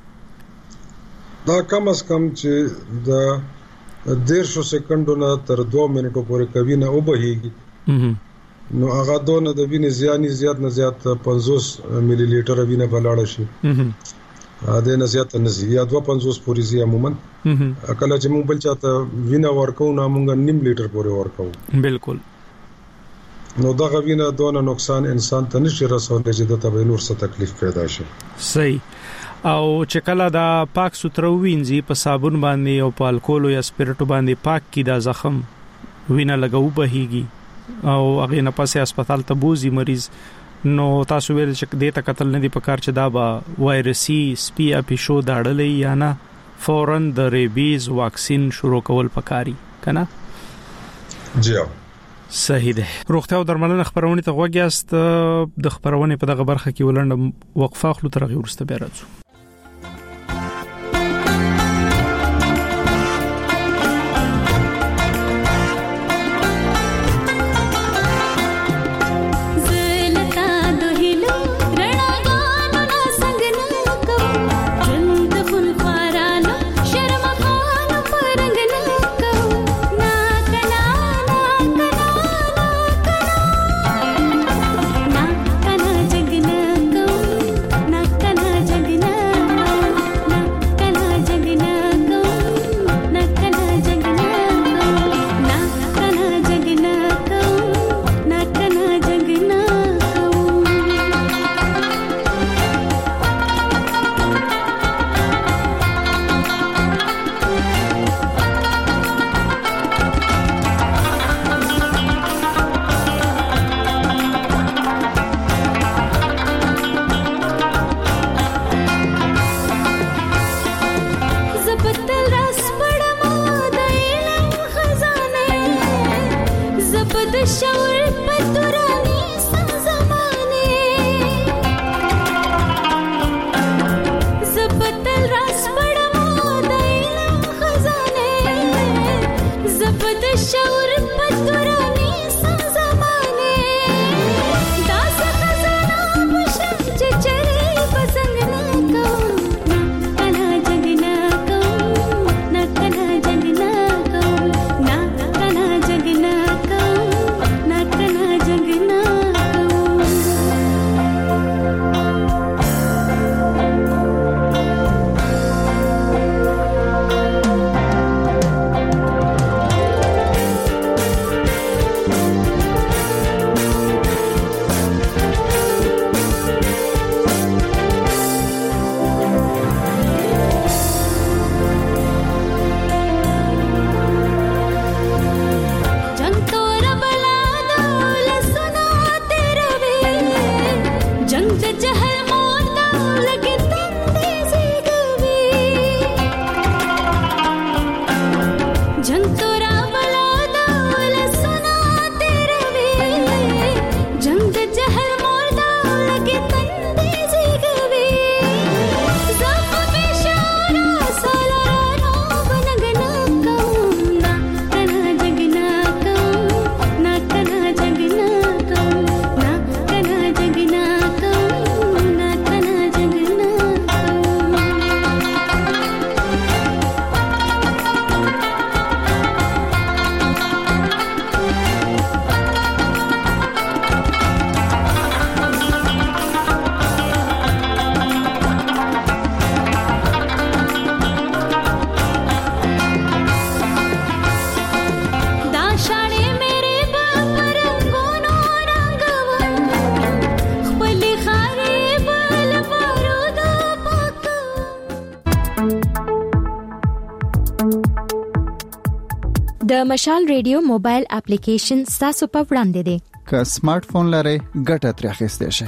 S4: دا کم از کم چې د دیرشو سکندو نه تر دوه منټو پورې کوي نه وبهيږي نو هغه دونه د وینې زیانی زیات نه زیات پنځوس ملي لیټر وینه بلاړ شي ا دې نه زیات نه زی یا دوه پنځوس پورې زی عموما کله چې موږ بل چاته وینه ورکو نه موږ نیم لیټر پورې ورکو
S5: بالکل
S4: نو دا غوینه دونه نقصان انسان ته نشي رسولای چې د تبې نور څه تکلیف پیدا شي
S5: صحیح او چې کله دا پاک سترو وینځي په صابون باندې او په الکول یا سپیرټو باندې پاک کی دا زخم وینه لګاو بهيږي او هغه نه پاسه هسپتال ته بوزي مریض نو تاسو ویل چې دې ته قتل نه دی پکار چې دا با وایرسي سپي اپیشو داړلې یا نه فورن د ریبیز واکسین شروع کول پکاري کنه
S4: جی
S5: صحیح ده روغتیا او درملنه خبرونه ته غوږیاست د خبرونه په دغه برخه کې ولنډ وقفه خلو ترغه ورسته بیا راځو
S6: د مشال ریډیو موبایل اپلیکیشن تاسو په وړاندې دی.
S7: که سمارټ فون لرئ ګټه ترې اخیستئ شئ.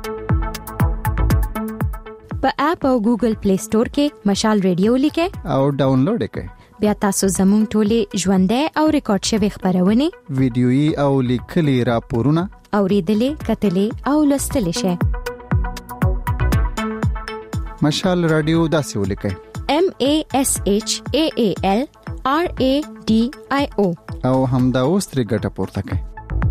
S6: په اپ او ګوګل پلی سٹور کې مشال ریډیو لیکئ
S7: او ډاونلوډ یې کړئ.
S6: بیا تاسو زموږ ټولې ژوندۍ او ریکارډ شوی خبرونه
S7: ویډیويي او لیکلي راپورونه
S6: اوریدلې کتلې او لوستلې شئ.
S7: مشال رادیو داسې ولیکئ:
S6: M A S H A A L R A D I O
S7: او همدا اوس ترې ګټه پورته کړئ.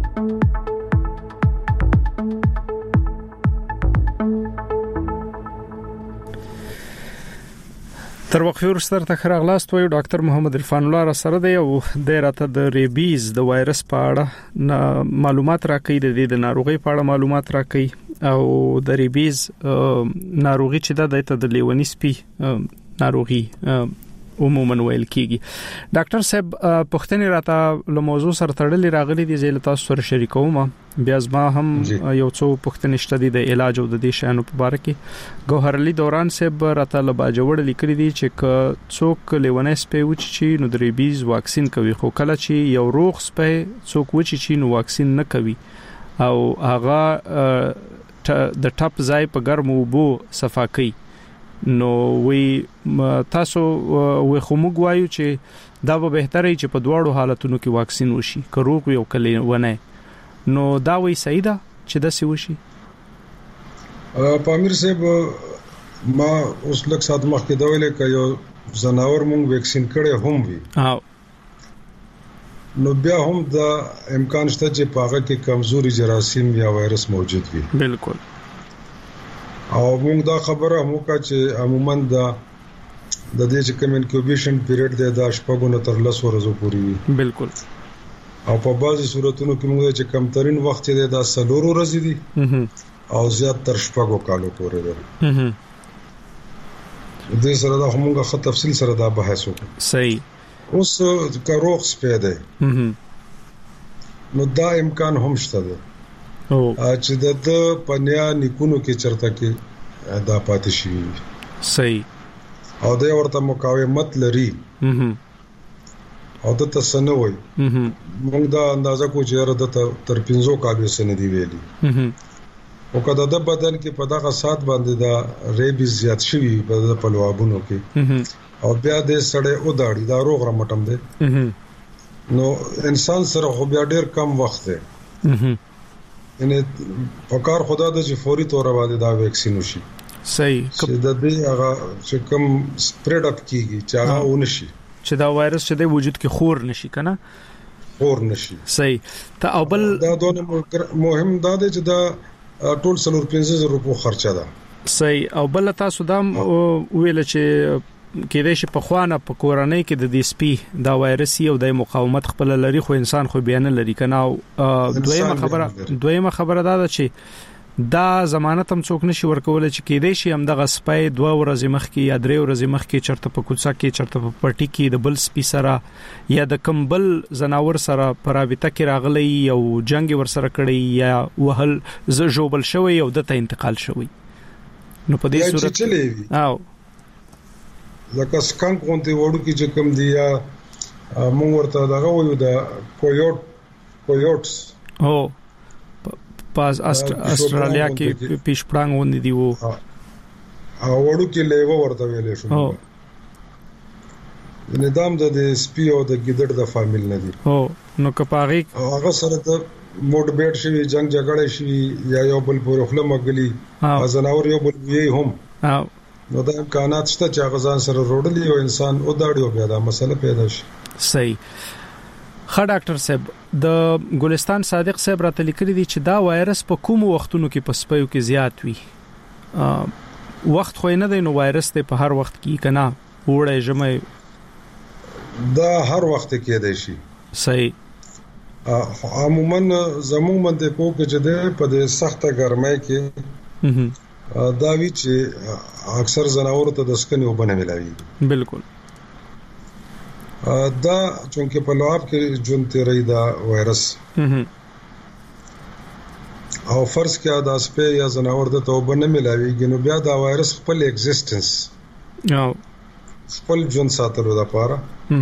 S5: تر وقفه ورستر ته خراغلاست وایو ډاکټر محمد عرفان الله را سره دی او د راته د ریبیز د وایرس په اړه معلومات راکړي، د دې د ناروغي په اړه معلومات راکړي او د ریبیز ناروغي چې د ته د لیونی سپي ناروغي عموما ویل کیږي. ډاکټر صاحب پښتني راته له موضوع سره تړلې راغلي دي، زه له تاسو سره شریکوم. بیا ځما هم یو څو پښتني شته د علاج او د دې شانو په اړه کې ګوهرعلی دوران صاحب راته له باجوړ لیکلي دي چې څوک لیونی سپي وچی چې نو د ریبیز واکسین کوي، خو کله چې یو روغ سپي څوک وچی چې نو واکسین نه کوي او هغه د ټاپ ځای په ګرمو وبو صفا کوي، نو وی تاسو وی خو موږ وایو چې دا به بهتري چې په دواړو حالتونو کې واکسین وشي، که روغ یو کلی ونه، نو دا وی صحیح ده چې د سی وشي.
S4: پامیر صاحب ما اوس لږ سات مخکې دا ویل کې یو زناور مونږ ویکسین کړي هم وی
S5: او
S4: نو بیا هم دا امکان شته چې پاغه کې کمزوري جراثیم یا وایرس موجود وي.
S5: بالکل.
S4: او موږ دا خبره مو کا چې عموما دا د دې چې کوم انکیوبیشن پیریډ دی دا شپږو نه تر لس ورځې پورې وي.
S5: بالکل.
S4: او په بعضي صورتونو کې موږ چې کم ترين وخت دی دا څلور ورځې دي او زیات تر شپږو کالو پورې دی. دې سره دا موږ خو تفصیل سره دا بحث وکړو.
S5: صحیح.
S4: اوس کاروغ سپی دی نو دا امکان هم شته دی
S5: او
S4: چې د پنیا نیکونو کې چرته کې دا پاتې شي.
S5: صحیح.
S4: او دا ورته مقاومت لري او د تسنوي موږ دا اندازه کو چې را د تر پنځو کالو سن دی ویلي او کله د بدن کې په دغه سات باندې دا ریبیز زیات شوی په پلوابونو کې او بیا د سړې او داړي دا روغ رمټم دی نو انسان سره خو بیا ډیر کم وخت دی ان په کار خدا د چې فوري تور باندې دا ویکسین وشي.
S5: صحیح.
S4: چې د دې هغه چې کوم سپریډ اپ کیږي چې هغه ونشي
S5: چې دا وایرس چې د وجود کې خور نشي کنه
S4: خور نشي.
S5: صحیح. ته او بل
S4: دا دونه مهم دا دی چې دا ټول څلور پنځه زره روپو خرچه ده.
S5: صحیح. او بل تاسو دا ویل چې کېدای شي په خوانه په کورنۍ کې د دې سپي دا وایرس یو د مقاومت خپل لري خو انسان خو بیان لري کنه. او دویمه خبره دویمه خبره دا ده چې دا ضمانت هم څوک نشي ورکول چې کېدای شي هم دغه سپي دوه ورځې مخکې یا درې ورځې مخکې چرته په کوڅه کې چرته په پټي کې د بل سپي سره یا د کمبل زناور سره پرابطه کې راغلی او جنگ ور سره کړی یا وهل ز جوبل شوی او دته انتقال شوی، نو په دې صورت او
S4: لکه سکانک غونډې وړو کې چې کوم دی یا موږ ورته دغه وایو د کویوټ کویوټس
S5: او پاس استرالیا کې پیشپړنګ وندي دی وو
S4: او وړو کې لیوه ورته ویلې شو نظام د سپي او د ګیدړ د فامیل نه دي.
S5: او نو کپاغي
S4: هغه سره د موډ بیټ شوی جنگ جګړه شوی یا یو بل پورې خپل مګلی ازناور یو بل وی هم نو د امکانات شته چې هغه ځان سره روړلی او انسان او داړي او بیا دا مسله پیدا شي.
S5: صحیح. خا ډاکټر صاحب د ګلستان صادق صاحب راته لیکلي دي چې دا وایرس په کوم وختونو کې په سپیو کې زیات وي. وخت خو نه دی نو وایرس ته په هر وخت کې کنا وړه جمع
S4: دا هر وخت کې دی شي.
S5: صحیح.
S4: عموما زموږ باندې په کې چې ده په دې سخته ګرمۍ کې دا وی چې اکثر زناور ته د سکنې وبنه ملاوي.
S5: بالکل.
S4: دا چونکه په لواب کې جون تیرې دا وایرس او فرض کې دا سپه یا زناور د توبه نه ملاويږي نو بیا دا وایرس خپل ایگزیسټنس
S5: او
S4: خپل جون ساتلو د پاره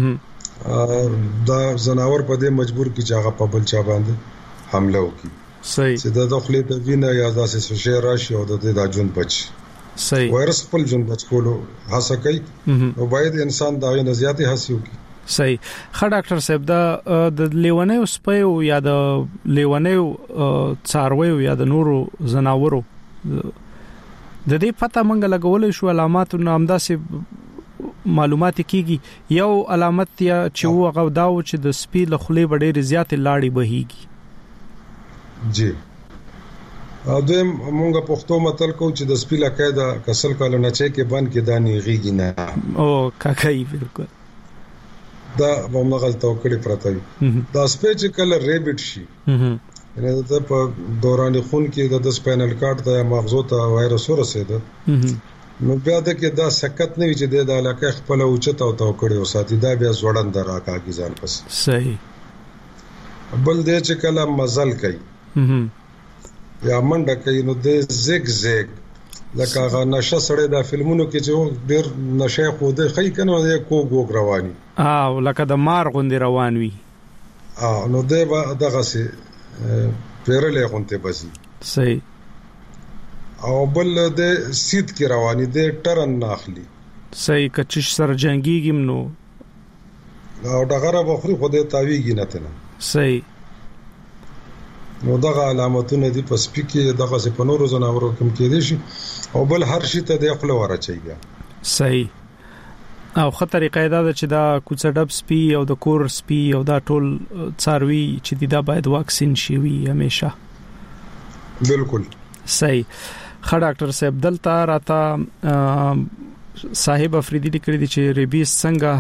S4: دا زناور په دې مجبور کی چې هغه په بل چا باندې حمله وکړي.
S5: صحیح.
S4: چې د داخلي د وینا یا داسې شې راشي او د دې د جون بچ.
S5: صحیح.
S4: وایرس خپل جون بچ کولو هڅه کوي او باید انسان دا نه زیاتې هڅه وکړي.
S5: صحیح. خا ډاکټر صاحب دا د لیونیو سپیو یا د لیونیو څارویو یا د نورو زناورو د دې پته منګ لګولې شو علامات نو همداسې معلومات کیږي. یو علامت یا چې وغه داو چې د سپی له خولې وړې زیات لاړې بهيږي.
S4: جی ا دویم مونږه پښتو متل کو چې د سپی له قاعده کسل کول نه چې کې بند کې دانی غيږي نه
S5: او کاکای بالکل
S4: دا موږ غلطو کړی پراته دا سپی چې کله ریبټ شي یعنی د په دوران خون کې د سپاینل کارډ د مغزو ته وایرس ورسېده نو بیا د کې دا سکت نه وي چې د علاقې خپل اوچته او تو کړی او ساتي دا بیا زوړند راکاږي ځان پس.
S5: صحیح.
S4: بل دې چې کله مزل کوي یا منډه کوي نو د زیګ زیګ لکه هغه نشه سړی د فلمونو کې چې ډېر نشه خو د خې کنه د کوګ وګ رواني
S5: او لکه د مار غوندې روان وي
S4: اه نو د دغه سي پیرلې غونته بسي.
S5: صحیح.
S4: او بل د سید کې رواني د ټرن ناخلي.
S5: صحیح. کچش سر جنگيږم نو
S4: او دغه بخوري خو د تاویږي نه تنه.
S5: صحیح.
S4: نو دغه علامتونه دي په سپی کې دغه په نورو زناورو کوم کې دي شي او بل هر شي ته د خپل ورچایږي.
S5: صحیح. او خطر قاعده ده چې دا کوڅډب سپی او د کور سپی او دا ټول څاروي چې دا باید واکسین شي وي همیشه.
S4: بالکل.
S5: صحیح. خا ډاکټر صاحب دلته راته صاحب افریدی لیکلي دي چې ریبیس څنګه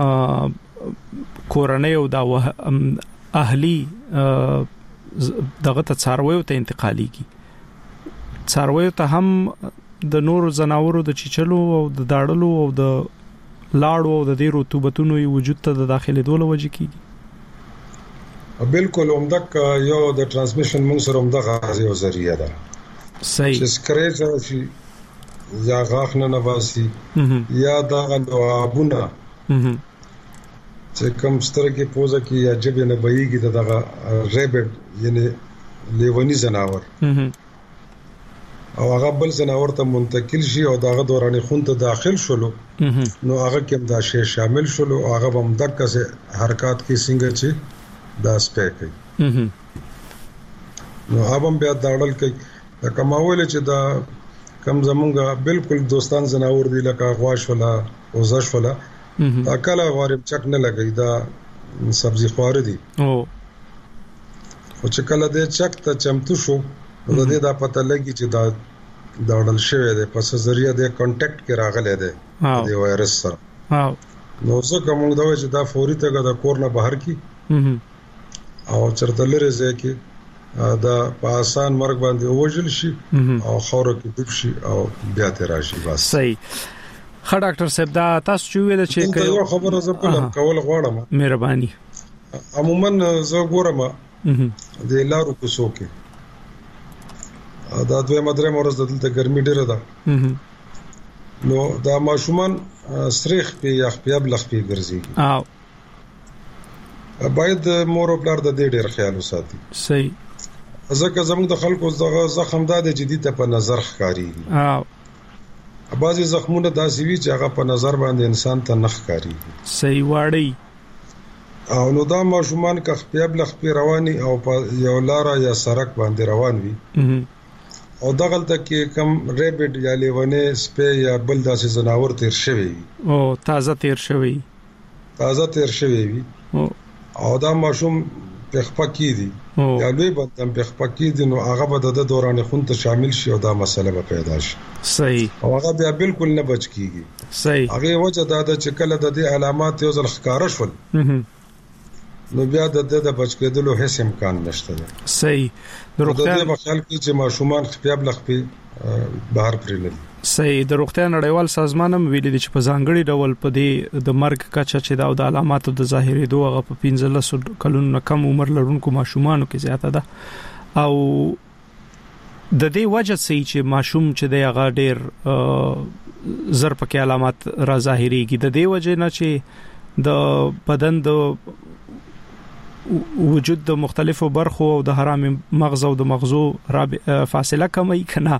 S5: کورنۍ او دا اهلی دغه ته څارویو ته انتقاليږي. څارویو ته هم د نورو زناورو د چچلو او د داړلو او د لاړو او د دې رطوبتونو وجود ته د داخلي دوله وجه کیږي.
S4: بالکل عمدک یو د ترانسمیشن موږ سره عمدغه یو ذریعہ ده.
S5: صحیح.
S4: چې سکریچ شي یا غاښ نه نباسي یا دا غوابونه چې کوم سترګې پوزه کې یا جبه نه بهيږي دغه ریبټ یعنی لیونی زناور او هغه بل زناور ته منتقل شي او دغه دوران خون ته داخل شولو نو هغه کوم دا شی شامل شولو هغه هم دغه سه حرکت کې څنګه چې دا سپیک کوي نو هغه هم بیا داړل کوي دا کماول چې دا کم زمونږه بالکل دوستان زناور دی لکه غواش ولا او زش ولا دا کله غوارب چک نه لګي دا سبزي خوار دي
S5: او
S4: او چې کله دې چک ته چمتو شو نو د دې دا پته لګي چې دا داړل شوی دی پس ذریعہ د کانټیکټ کې راغلی دی د وایرس سره نو څه کوم دا چې دا فوري ته د کور نه بهر کی او چرته لري ځکه دا په آسان مرګ باندې وژل شي او خاور کې ډوب شي او بیا ته راشي بس.
S5: صحیح. خا ډاکټر صاحب دا تاسو چې ویل چې
S4: یو خبره زه په کول غواړم
S5: مهرباني.
S4: عموما زه ګورم د لارو کوڅو کې دا دوه مدرې مورز دلته ګرمي ډیره ده نو دا ماشومان سریخ په یخ په بلخ په ګرځي
S5: او
S4: باید مور او پلار د دې ډیر خیال وساتي.
S5: صحیح.
S4: ځکه زموږ د خلکو دغه زخم ده د جدي ته په نظر ښکاری
S5: او
S4: بعضی زخمونه داسې وي چې هغه په نظر باندې انسان ته نخ کاری
S5: صحیح واړی
S4: او نو دا ماشومان که خپل بل خپل رواني او په یو لار یا سړک باندې روان وي او دغلته کې کم ریبټ یا لیونه سپي یا بل داسې زناور تیر شوی
S5: او تازه تیر شوی
S4: تازه تیر شوی وي او دا ماشوم په خپکی دي یا لوی بدن په خپکی دي نو هغه به د دوران خون ته شامل شي او دا مسله به پیدا شي
S5: صحیح
S4: او هغه بیا بالکل نه بچ کیږي
S5: صحیح
S4: هغه وجه دا ده چې کله د دې علامات یو ځل ښکارا شول نو بیا د د بچ کېدلو هیڅ امکان نشته ده
S5: صحیح
S4: د روغتیا په خیال کې چې ماشومان خپل بلخ په بهر پرېلل
S5: صحیح د روغتیا نړیوال سازمان هم ویلي چې په ځانګړي ډول په دې د مرګ کچه چې دا د علاماتو د ظاهري دوه په پنځلس کلونو کم عمر لرونکو ماشومانو کې زیاته ده او د دې وجه سي چې ماشوم چې د هغه ډېر زر پکې علامات را ظاهريږي د دې وجه نه چې د بدن د وجود د مختلفو برخو او د حرام مغز او د مغزو فاصله کمي کنه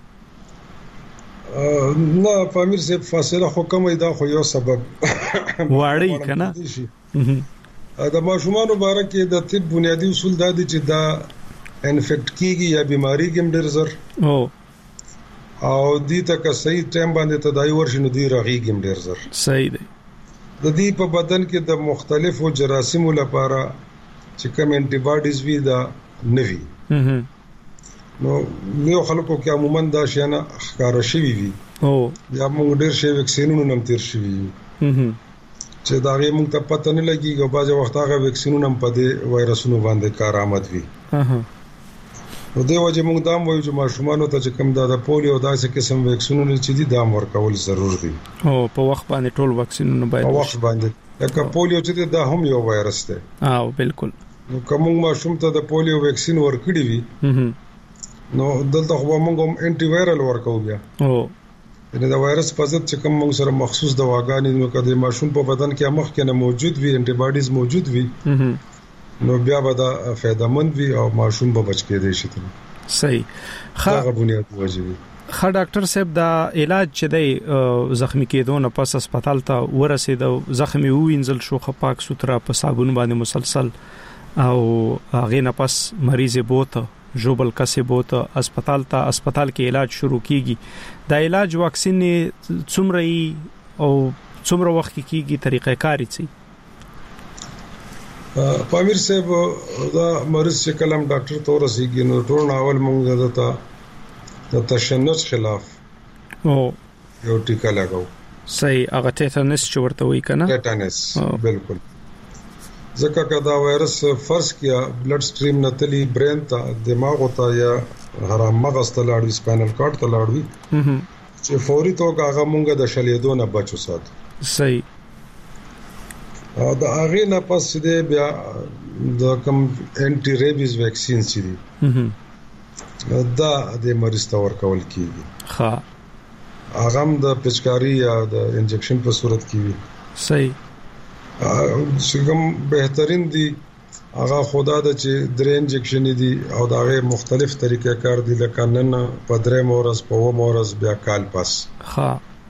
S4: نه فامیر سه فاصله خو کمه دا خو یو سبب
S5: واړی کنه
S4: دا ماشومان مبارک د طب بنیادی اصول دا دي چې دا انفیکټ کیږي یا بیماری کې ډېر زر
S5: او
S4: او دې ته صحیح ټایم باندې تداوی ورشنو دی راغیږي ډېر زر
S5: صحیح دی
S4: د دې په بدن کې د مختلفو جراثیمو لپاره چې کوم انټي باډیز وی دا نوي نو یو خلکو کې عموما دا شي نه ښکارا شوی وي
S5: او
S4: یا موږ ډېر شی ویکسینونو نم تیر شوی چې دا غي موږ ته پته نه لګي او بعض وخت هغه ویکسینونو هم په دې وایرسونو باندې کارآمد وي نو دی وجه موږ دا وایو چې ماشومان ته چې کوم دا د پولیو داسې قسم ویکسینونو چې دي دا ورکول ضرور دي
S5: او په وخت باندې ټول ویکسینونه باید
S4: په وخت باندې لکه پولیو چې دا هم یو وایرس دی
S5: او بالکل
S4: نو کوم ماشوم ته د پولیو ویکسین ورکړي وي نو دلته خو موږ هم انټي وایرل ورکو بیا
S5: او
S4: دا وایرس په ضد چې کوم موږ سره مخصوص دواګانې نو کده ماشوم په بدن کې مخ کې نه موجود وي انټي باډیز موجود وي نو بیا به دا فائدہ مند وي او ماشوم به بچ کېدې شي
S5: صحیح
S4: خا بنیادی وجه وي
S5: خا ډاکټر صاحب دا علاج چې دی زخمی کېدو نه پس هسپتال ته ورسېدو زخمی وینځل شو خپاک سوتره په صابون باندې مسلسل او هغه نه پس مریض بوته جوبل کسه بوته هسپتال ته هسپتال کې علاج شروع کیږي دا علاج واکسین څومره او څومره وخت کیږي طریقې کاری چي
S4: پامیر صاحب دا مریض چې کلم ډاکټر تور رسیږي نو ټول اول موږ دته د تشنج خلاف
S5: او
S4: یو ټیکا لګاو
S5: صحیح هغه ټیټانس چې ورته وایي کنه
S4: ټیټانس بالکل ځکه کدا وایرس فرض کیا بلډ سټریم نتلی برین ته دماغ ته یا حرام مغز ته لاړوي سپاینل کارډ ته لاړوي چې فوري توګه هغه مونږ د شلیدو نه بچو سات
S5: صحیح
S4: او دا هغه نه پس دې بیا د کوم انټي ریبیز ویکسین چې دي دا د مریض ته ورکول کیږي
S5: ها
S4: هغه هم د پچکاری یا د انجکشن په صورت کې وي
S5: صحیح
S4: څنګه بهترین دي هغه خدا د چې درې انجکشن دي او دا غي مختلف طریقې کار دي لکه نن په درې مورز په و مورز بیا کال پاس
S5: ها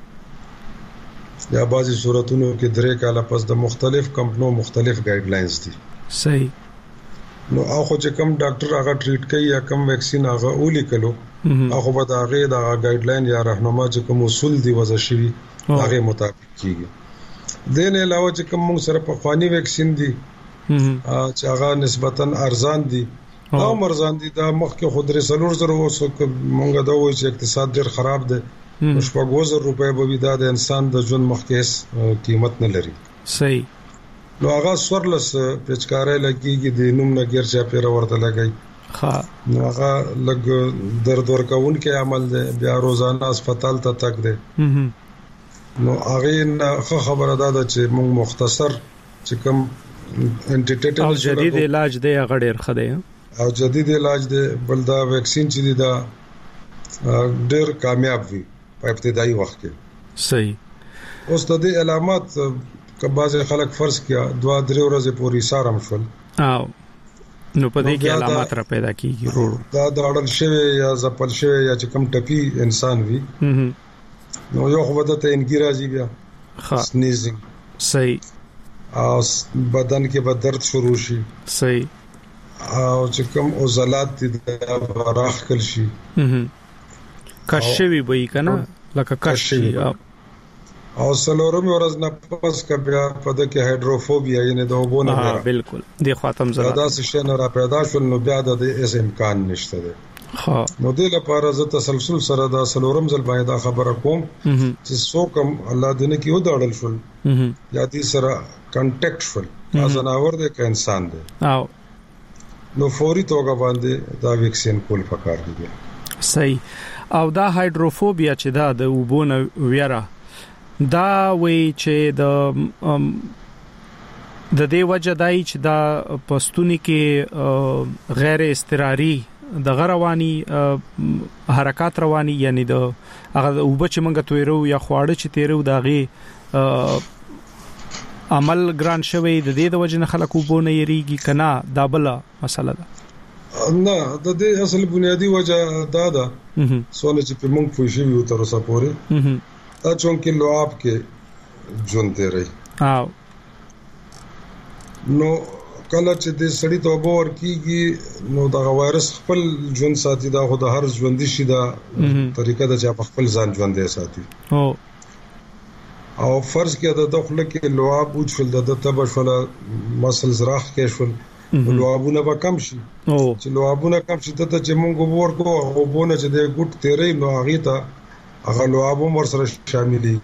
S4: یا بعضی صورتونو کې درې کال پاس د مختلف کمپنو مختلف ګایډ لاینز دي
S5: صحیح
S4: نو هغه چې کوم ډاکټر هغه ټریټ کوي یا کوم ویکسین هغه اولي کلو هغه به دا غي دا ګایډ لاین یا راهنما چې کوم اصول دي وضع شوی هغه مطابق کیږي دین علاوه چې کوم موږ سره په خواني ویکسین دي چې هغه نسبتاً ارزان دي دا مرزان دي دا مخکې خود رسولور زره وسو موږ دا وایو چې اقتصاد ډیر خراب دی شپږ زره روپۍ به وي دا د انسان د ژوند مخکې قیمت نه لري
S5: صحیح
S4: نو هغه سورلس پچکارې لګيږي د نوم نه غیر چا پیر ورته لګي
S5: ها
S4: نو هغه لګ درد ورکون کې عمل دی بیا روزانه هسپتال ته تک دی نو هغه نه خبره ده چې موږ مختصر چې کوم انټي ټیټنس
S5: او جدید علاج دی هغه ډیر خده
S4: او جدید علاج دی بل دا ویکسین چې دی دا ډیر کامیاب وي په ابتدایي وخت کې
S5: صحیح
S4: اوس د دې علامات کبازه خلک فرض کیا دوا درې ورځې پورې سارم شول
S5: او نو په دې کې علامات را پیدا کیږي ورو
S4: دا د اړل شوی یا زپل شوی یا چې کم ټپی انسان وي نو یو خو ته انګی راځي بیا
S5: ها
S4: سنیزینګ
S5: صحیح
S4: او بدن کې به درد شروع شي
S5: صحیح
S4: او چې کوم عضلات دي راخ کل شي
S5: کشوي به کنه لکه کشي
S4: او سلورم ورځ نه پس کا بیا پد کې هایدروفوبیا یعنی د وبونه
S5: ها بالکل دی خاتم زړه
S4: دا څه شي نه را پیدا شول نو بیا د اس امکان نشته ده
S5: ها
S4: نو د لپاره ز تسلسل سره دا سلورم ځل باندې دا خبره کوم چې څوک الله دې نه کیو داړل شول یا دې سره کانټیکټ شول ځناور دې ک انسان دی
S5: او
S4: نو فوري توګه باندې دا ویکسین کول پکار دی
S5: صحیح او دا هایدروفوبیا چې دا د وبونه ویرا دا وی چې د د دې وجه دای چې دا پښتوني کې غیر استقراري د غروانی حرکت رواني یعنی د هغه وب چې منګه تویرو یا خواړه چې تیرو داغي عمل ګران شوی د دې د وجه نه خلک وبونه یریږي کنا دا بل مسله ده
S4: نه د دې اصل بنیادی وجه دا ده سونه چې په مونږ پوښي یو تر اوسه پورې دا چونکه لواب کې ژوند دی رہی
S5: او
S4: نو کله چې د سړی توبه ورکیږي نو دا وایرس خپل ژوند ساتي دا خو د هر ژوندۍ شي دا طریقه ده چې خپل ځان ژوندۍ ساتي
S5: او
S4: او فرض کې د داخله کې لواب او شول د تبه شول مسلز راخ کې شول لوابونه به کم شي چې لوابونه کم شي ته چې مونږ ورکو او بونه چې د ګټ تیرې نو هغه ته هغه لوابو ور سره شاملې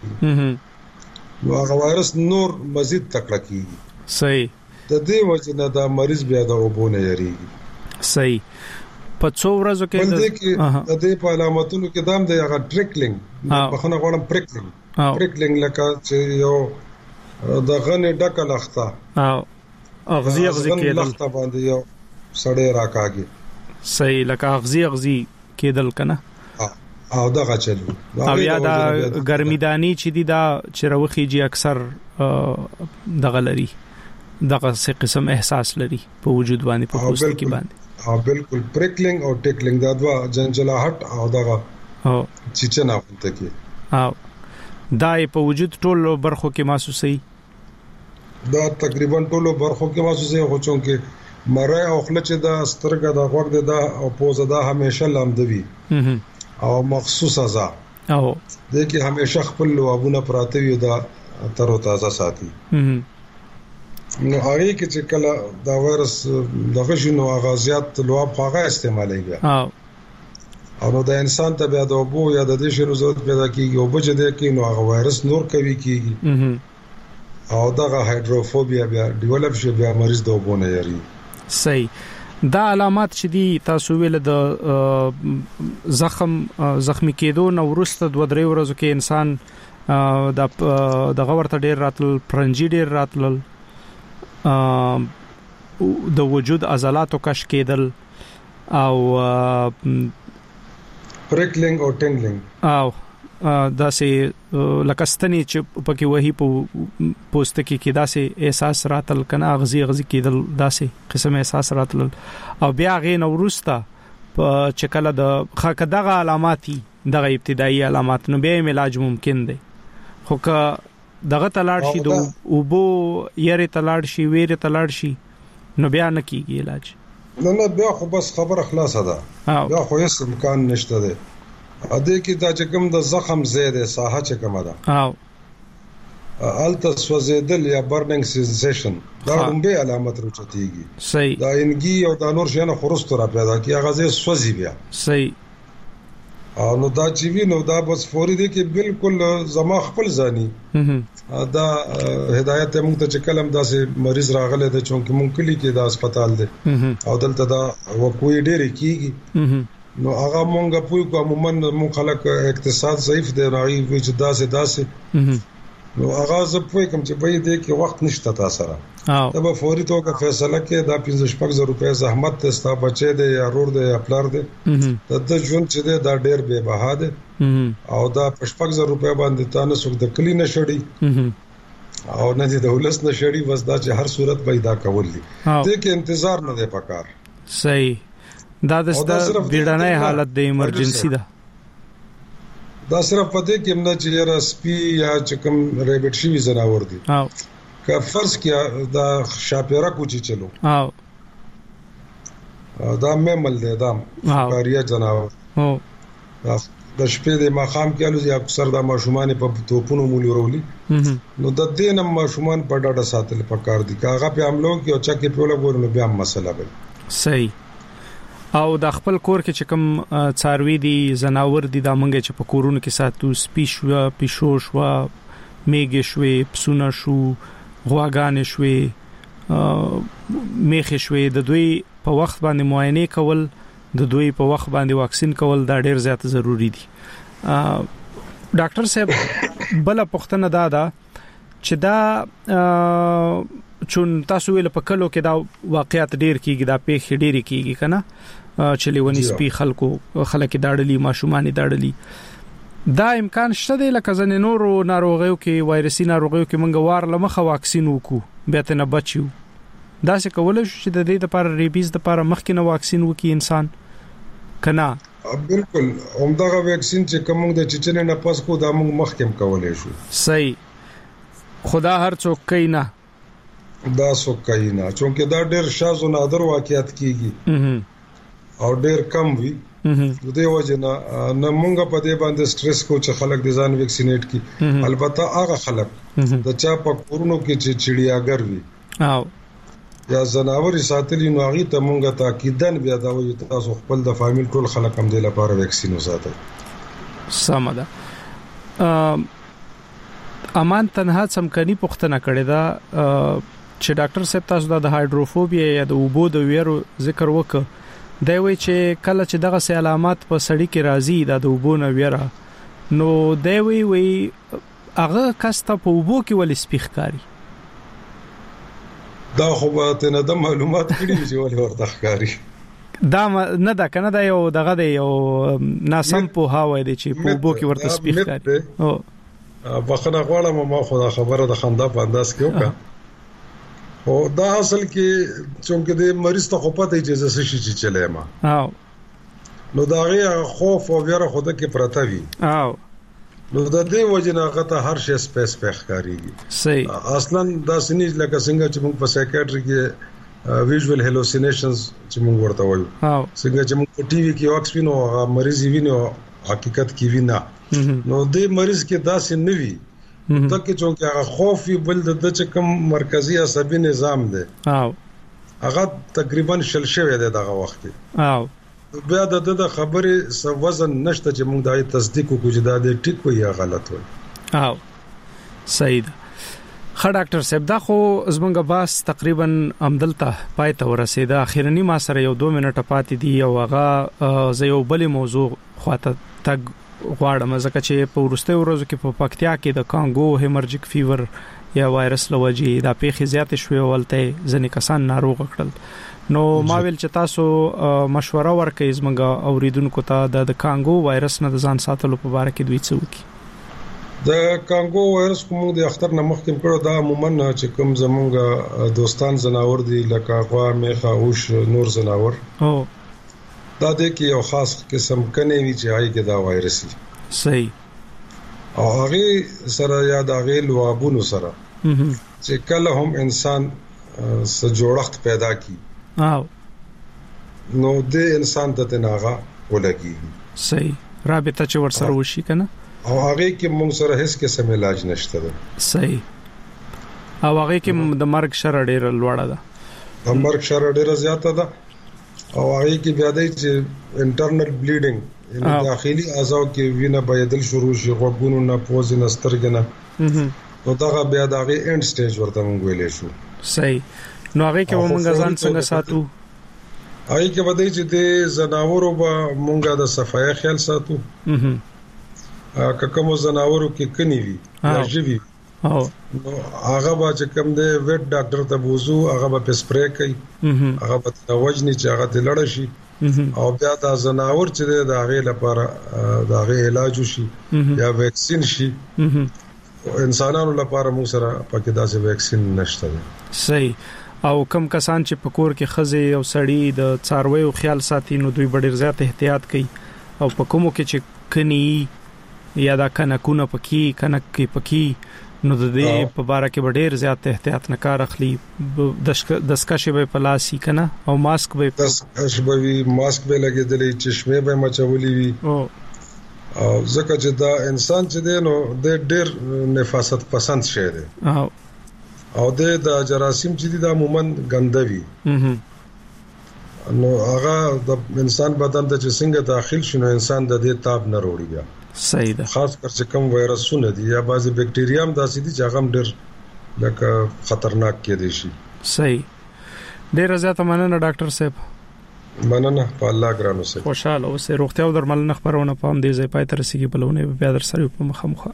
S4: نو هغه وایرس نور مزید تکړه کیږي
S5: صحیح
S4: د دې وجه نه دا مریض بیا د وبونه یریږي
S5: صحیح په څو ورځو کې
S4: د دې په علامتونو کې دام د هغه ټریکلینګ په خنه غوړم پریکلینګ پریکلینګ لکه چې یو د غنې ډکه لخته
S5: او اغزي اغزي کېدل
S4: لخته باندې یو سړی راکاږي
S5: صحیح لکه اغزي اغزي کېدل کنه
S4: او دغه چلو
S5: او یا دا ګرمیدانی چې دی دا چروخیږي اکثر دغه لري دغه څه قسم احساس لري په وجود باندې په پوست کې باندې
S4: او بالکل پریکلینګ او ټیکلینګ دا دوا جنجلاهټ او دغه
S5: او
S4: چچنا وته کې
S5: او دا په وجود ټولو برخو کې محسوسي
S4: دا تقریبا ټولو برخو کې محسوسي خو چونکه مړی او خلچ دا سترګه دا غوږ دا او پوزه دا همیشه لاندوي او مخصوص ازا
S5: او
S4: د کې همیشه خپل لوابونه پراته وي دا تر او تازه ساتي نو هغه کې چې کله دا وایرس دغه شنو اغازيات لواب هغه استعمالېږي
S5: او
S4: او نو د انسان ته بیا د وبو یا د دې شنو ضرورت پیدا کیږي او بچ دې کې نو هغه وایرس نور کوي کیږي او دغه هایدروفوبیا بیا ډیولپ شي بیا مریض د وبو نه یری
S5: صحیح دا علامات چې دي تاسو ویل د زخم زخمی کېدو نو ورسته دوه درې ورځې کې انسان د د غورته ډیر راتل پرنجي ډیر راتل د وجود عضلاتو کش کېدل او
S4: پریکلینګ او ټینګلینګ
S5: او داسې لکستنی چې پکې وਹੀ پوست کې کې داسې احساس راتل کنه اغزي اغزي کېدل داسې قسم احساس راتل او بیا غې نو ورسته چې کله د خاک دغه علاماتي دغه ابتدایي علامات نو به علاج ممکن دی خو که دغه تلاړ شي د وبو یری تلاړ شي ویری تلاړ شي نو بیا نه کیږي علاج
S4: نو نه بیا خو بس خبره خلاصه ده بیا خو هیڅ امکان نشته ده ا دې کې دا چې کوم د زخم زیاده ساحه چې کومه ده
S5: او
S4: الته سوځیدل یا برننګ سنسیشن دا همبه علامت روچتيږي
S5: صحیح
S4: دا انګي او د نور شنه خرست را پیدا کی هغه زې سوځي بیا
S5: صحیح
S4: او نو دا چې وی نو دا بس فوري دي کې بالکل زما خپل ځاني دا هدایت موږ ته چې کلم داسې مریض راغله د چونکه مونږ کلی کې د هسپتال دی او دلته دا وقوي ډېری کیږي نو هغه مونږه پوي کوم عموما مونږ خلک اقتصاد ضعیف دی راغي چې داسې داسې نو هغه زه پوي کوم چې به دې کې وخت نشته تاسو سره دا به فوري توګه فیصله کې دا پنځه شپږ زره روپیا زحمت ته ستا بچي دی یا رور دی یا پلار دی د ژوند چې دی دا ډېر بے بها دی او دا شپږ زره روپیا باندې تاسو څوک د کلی نشړي او نه دي د ولس نشړي بس دا چې هر صورت پیدا کول دي دې کې انتظار نه دی پکار
S5: صحیح دا د بیړنۍ حالت د ایمرجنسي ده
S4: دا صرف پته کې موږ چې را سپي یا چې کوم ریبټ شي زناور دي
S5: او
S4: که فرض کیا دا شاپیرا کوچی چلو
S5: او
S4: دا میمل دی دا کاریه جناور
S5: او
S4: د شپې د ماخام کې الوزي اکثر د ماشومان په توپونو مولي ورولي نو د دې نم ماشومان په ډاډه ساتل پکار دي کاغه په عملو کې او چکه په لګور نو بیا مسله به
S5: صحیح او د خپل کور کې چې کوم څاروي دي زناور دي د منګه چې په کورونو کې ساتو سپي شو پښو شو میګ شوې پسونه شو غواګان شوې میخ شوې د دوی په وخت باندې معاینه کول د دوی په وخت باندې واکسین کول دا ډیر زیات ضروری دي ډاکټر صاحب بل پښتنه دا ده چې دا چون تاسو ویل په کلو کې دا واقعیت ډیر کیږي دا پیښ ډیر کیږي کنه چې لیونی سپي خلکو خلک داړلي ماشومان داړلي دا امکان شته دی لکه ځنې نورو ناروغیو کې وایرسي ناروغیو کې مونږ وار لمخه واکسین وکړو بیا ته نه بچو دا څه کولای شي چې د دې لپاره ریبیز لپاره مخکې نه واکسین وکړي انسان کنا
S4: بالکل همدغه واکسین چې کوم د چچنه نه پاس کو دا موږ مخکې کولای شو
S5: صحیح خدا هر څوک کوي نه
S4: دا څوک کوي نه چې دا ډېر شاذ او نادر واقعیت کیږي او ډېر کم وي د دې وجه نه نه موږ په دې باندې سټرس کو چې خلک د ځان ویکسینیټ کی البته هغه خلک د چا په کورونو کې چې چړیاګر وي
S5: او
S4: یا زناور ساتلی نو هغه ته مونږه تاکیدن بیا دا وي تاسو خپل د فامیل ټول خلک هم د لپاره ویکسین وساتئ
S5: سمده امان تنها سمکني پختنه کړی دا چې ډاکټر صاحب تاسو د هایدروفوبیا یا د اوبو د ویرو ذکر وکړ دا وی چې کله چې دغه سه علامات په سړی کې راځي د اوبو نه ویره نو دا وی وی هغه کسته په اوبو کې ول سپیخکاری
S4: دا خو به نه د معلومات کړي چې ولې ورته ښکاری
S5: دا نه دا کنه دا یو دغه دی یو ناسم په هاوی دی چې په بو کې ورته سپیخکاری او
S4: بخنه غواړم ما خو دا خبره د خندا په انداز کې وکړه او دا اصل کې چې د مریض ته خو پته چې څه شي چې چلے ما
S5: او
S4: نو دا غي خوف او ویره خود کې پرته وي
S5: او
S4: نو د دې وجنه غته هر شی سپیس په ښکاریږي
S5: صحیح
S4: اصلا دا سنیز لکه څنګه چې موږ په سایکیاټری کې ویژوال هلوسینیشنز چې موږ ورته وایو څنګه چې موږ په ټي وي کې واکس وینو مریض وینو حقیقت کې وینا نو دې مریض کې داسې نه وي تکه چې هغه خوف بل د چې کوم مرکزی عصبي نظام دی
S5: او
S4: هغه تقریبا شل شوی دی دغه وخت
S5: او
S4: بیا د د خبرې سو وزن نشته چې موږ دای تصدیق وکړو چې دا د ټیک وي یا غلط وي
S5: او صحیح خا ډاکټر صاحب دا خو زمونږ باس تقریبا عمدلته پای ته ورسېده اخیرنی ما سره یو دوه منټه پاتې دی او هغه زه یو بل موضوع خواته تګ غواړم ځکه چې په ورسته ورځو کې په پکتیا کې د کانګو هیمرجیک فیور یا وایرس لوجي دا پیښې زیات شوې ولته ځنې کسان ناروغ کړل نو ما ویل چې تاسو مشوره ورکړئ زموږ اوریدونکو ته د کانګو وایرس نه ځان ساتلو په اړه کې دوی څه وکړي
S4: د کانګو وایرس کوم د اختر نه مخکې کړو دا عموما چې کوم زموږ دوستان زناور دي لکه غوا میخه اوش نور زناور
S5: او
S4: دا د کې یو خاص قسم کني وی چې هاي کې دا وایرس دی
S5: صحیح
S4: او هغه سره یا د هغه لوابونو سره چې کله هم انسان سره جوړښت پیدا کی
S5: او
S4: نو د انسان ته تناغه ولګي
S5: صحیح رابطه چې ور سره وشي کنه
S4: او هغه کې موږ سره هیڅ قسم علاج نشته ده
S5: صحیح او هغه کې د مرګ شر ډیر لوړه ده
S4: د مرګ شر ډیر زیاته ده او هغه کې بیا د انټرنل بلیډینګ یعنی داخلي اعضاء کې وینه بهدل شروع شي غوګونو نه پوز نه سترګنه نو دا بیا د هغه اینډ سټیج ورته موږ ویلې شو
S5: صحیح نو هغه کې موږ ځان څنګه ساتو
S4: هغه کې بده چې د زناورو به موږ د صفای خیال ساتو که کوم زناورو کې کني وي یا ژوي
S5: او
S4: نو هغه به چې کوم دی ویټ ډاکټر ته بوزو هغه به سپری کوي هغه به توجني چې هغه د لړ شي او بیا د زناور چې د هغه لپاره د هغه علاج شي یا ویکسین شي انسانانو لپاره موږ سره پکې داسې ویکسین نشته
S5: صحیح او کم کسان چې پکور کې خزه او سړی د څارویو خیال ساتي نو دوی ډېر زیات احتیاط کوي او په کومو کې چې کني یا دا کنکونه پکې کنک کې پکې نو د دې په باره کې ډېر زیات احتیاط نه کار اخلي دسکشه به پلاسي کنه او ماسک به
S4: دسکشه به ماسک به لګیدلې چشمه به مچولې وي او ځکه چې دا انسان چې دی نو د ډېر نفاست پسند شه دی او او د جراثیم چې دی دا عموما ګندوي نو هغه د انسان بدن ته چې څنګه داخل شنو انسان د دې تاب نه وروړي بیا
S5: صحیح ده
S4: خاص کر چې کوم وایرسونه دي یا بعضي بکټریا هم داسې دي چې هغه هم ډېر لکه خطرناک کېدي شي
S5: صحیح ډېر زیات مننه ډاکټر صاحب
S4: مننه په الله ګرانو سره
S5: خوشاله اوسه روغتیا او درملنه خبرونه پام دې ځای پای تر سیګي بلونه بیا در سره په مخه مخه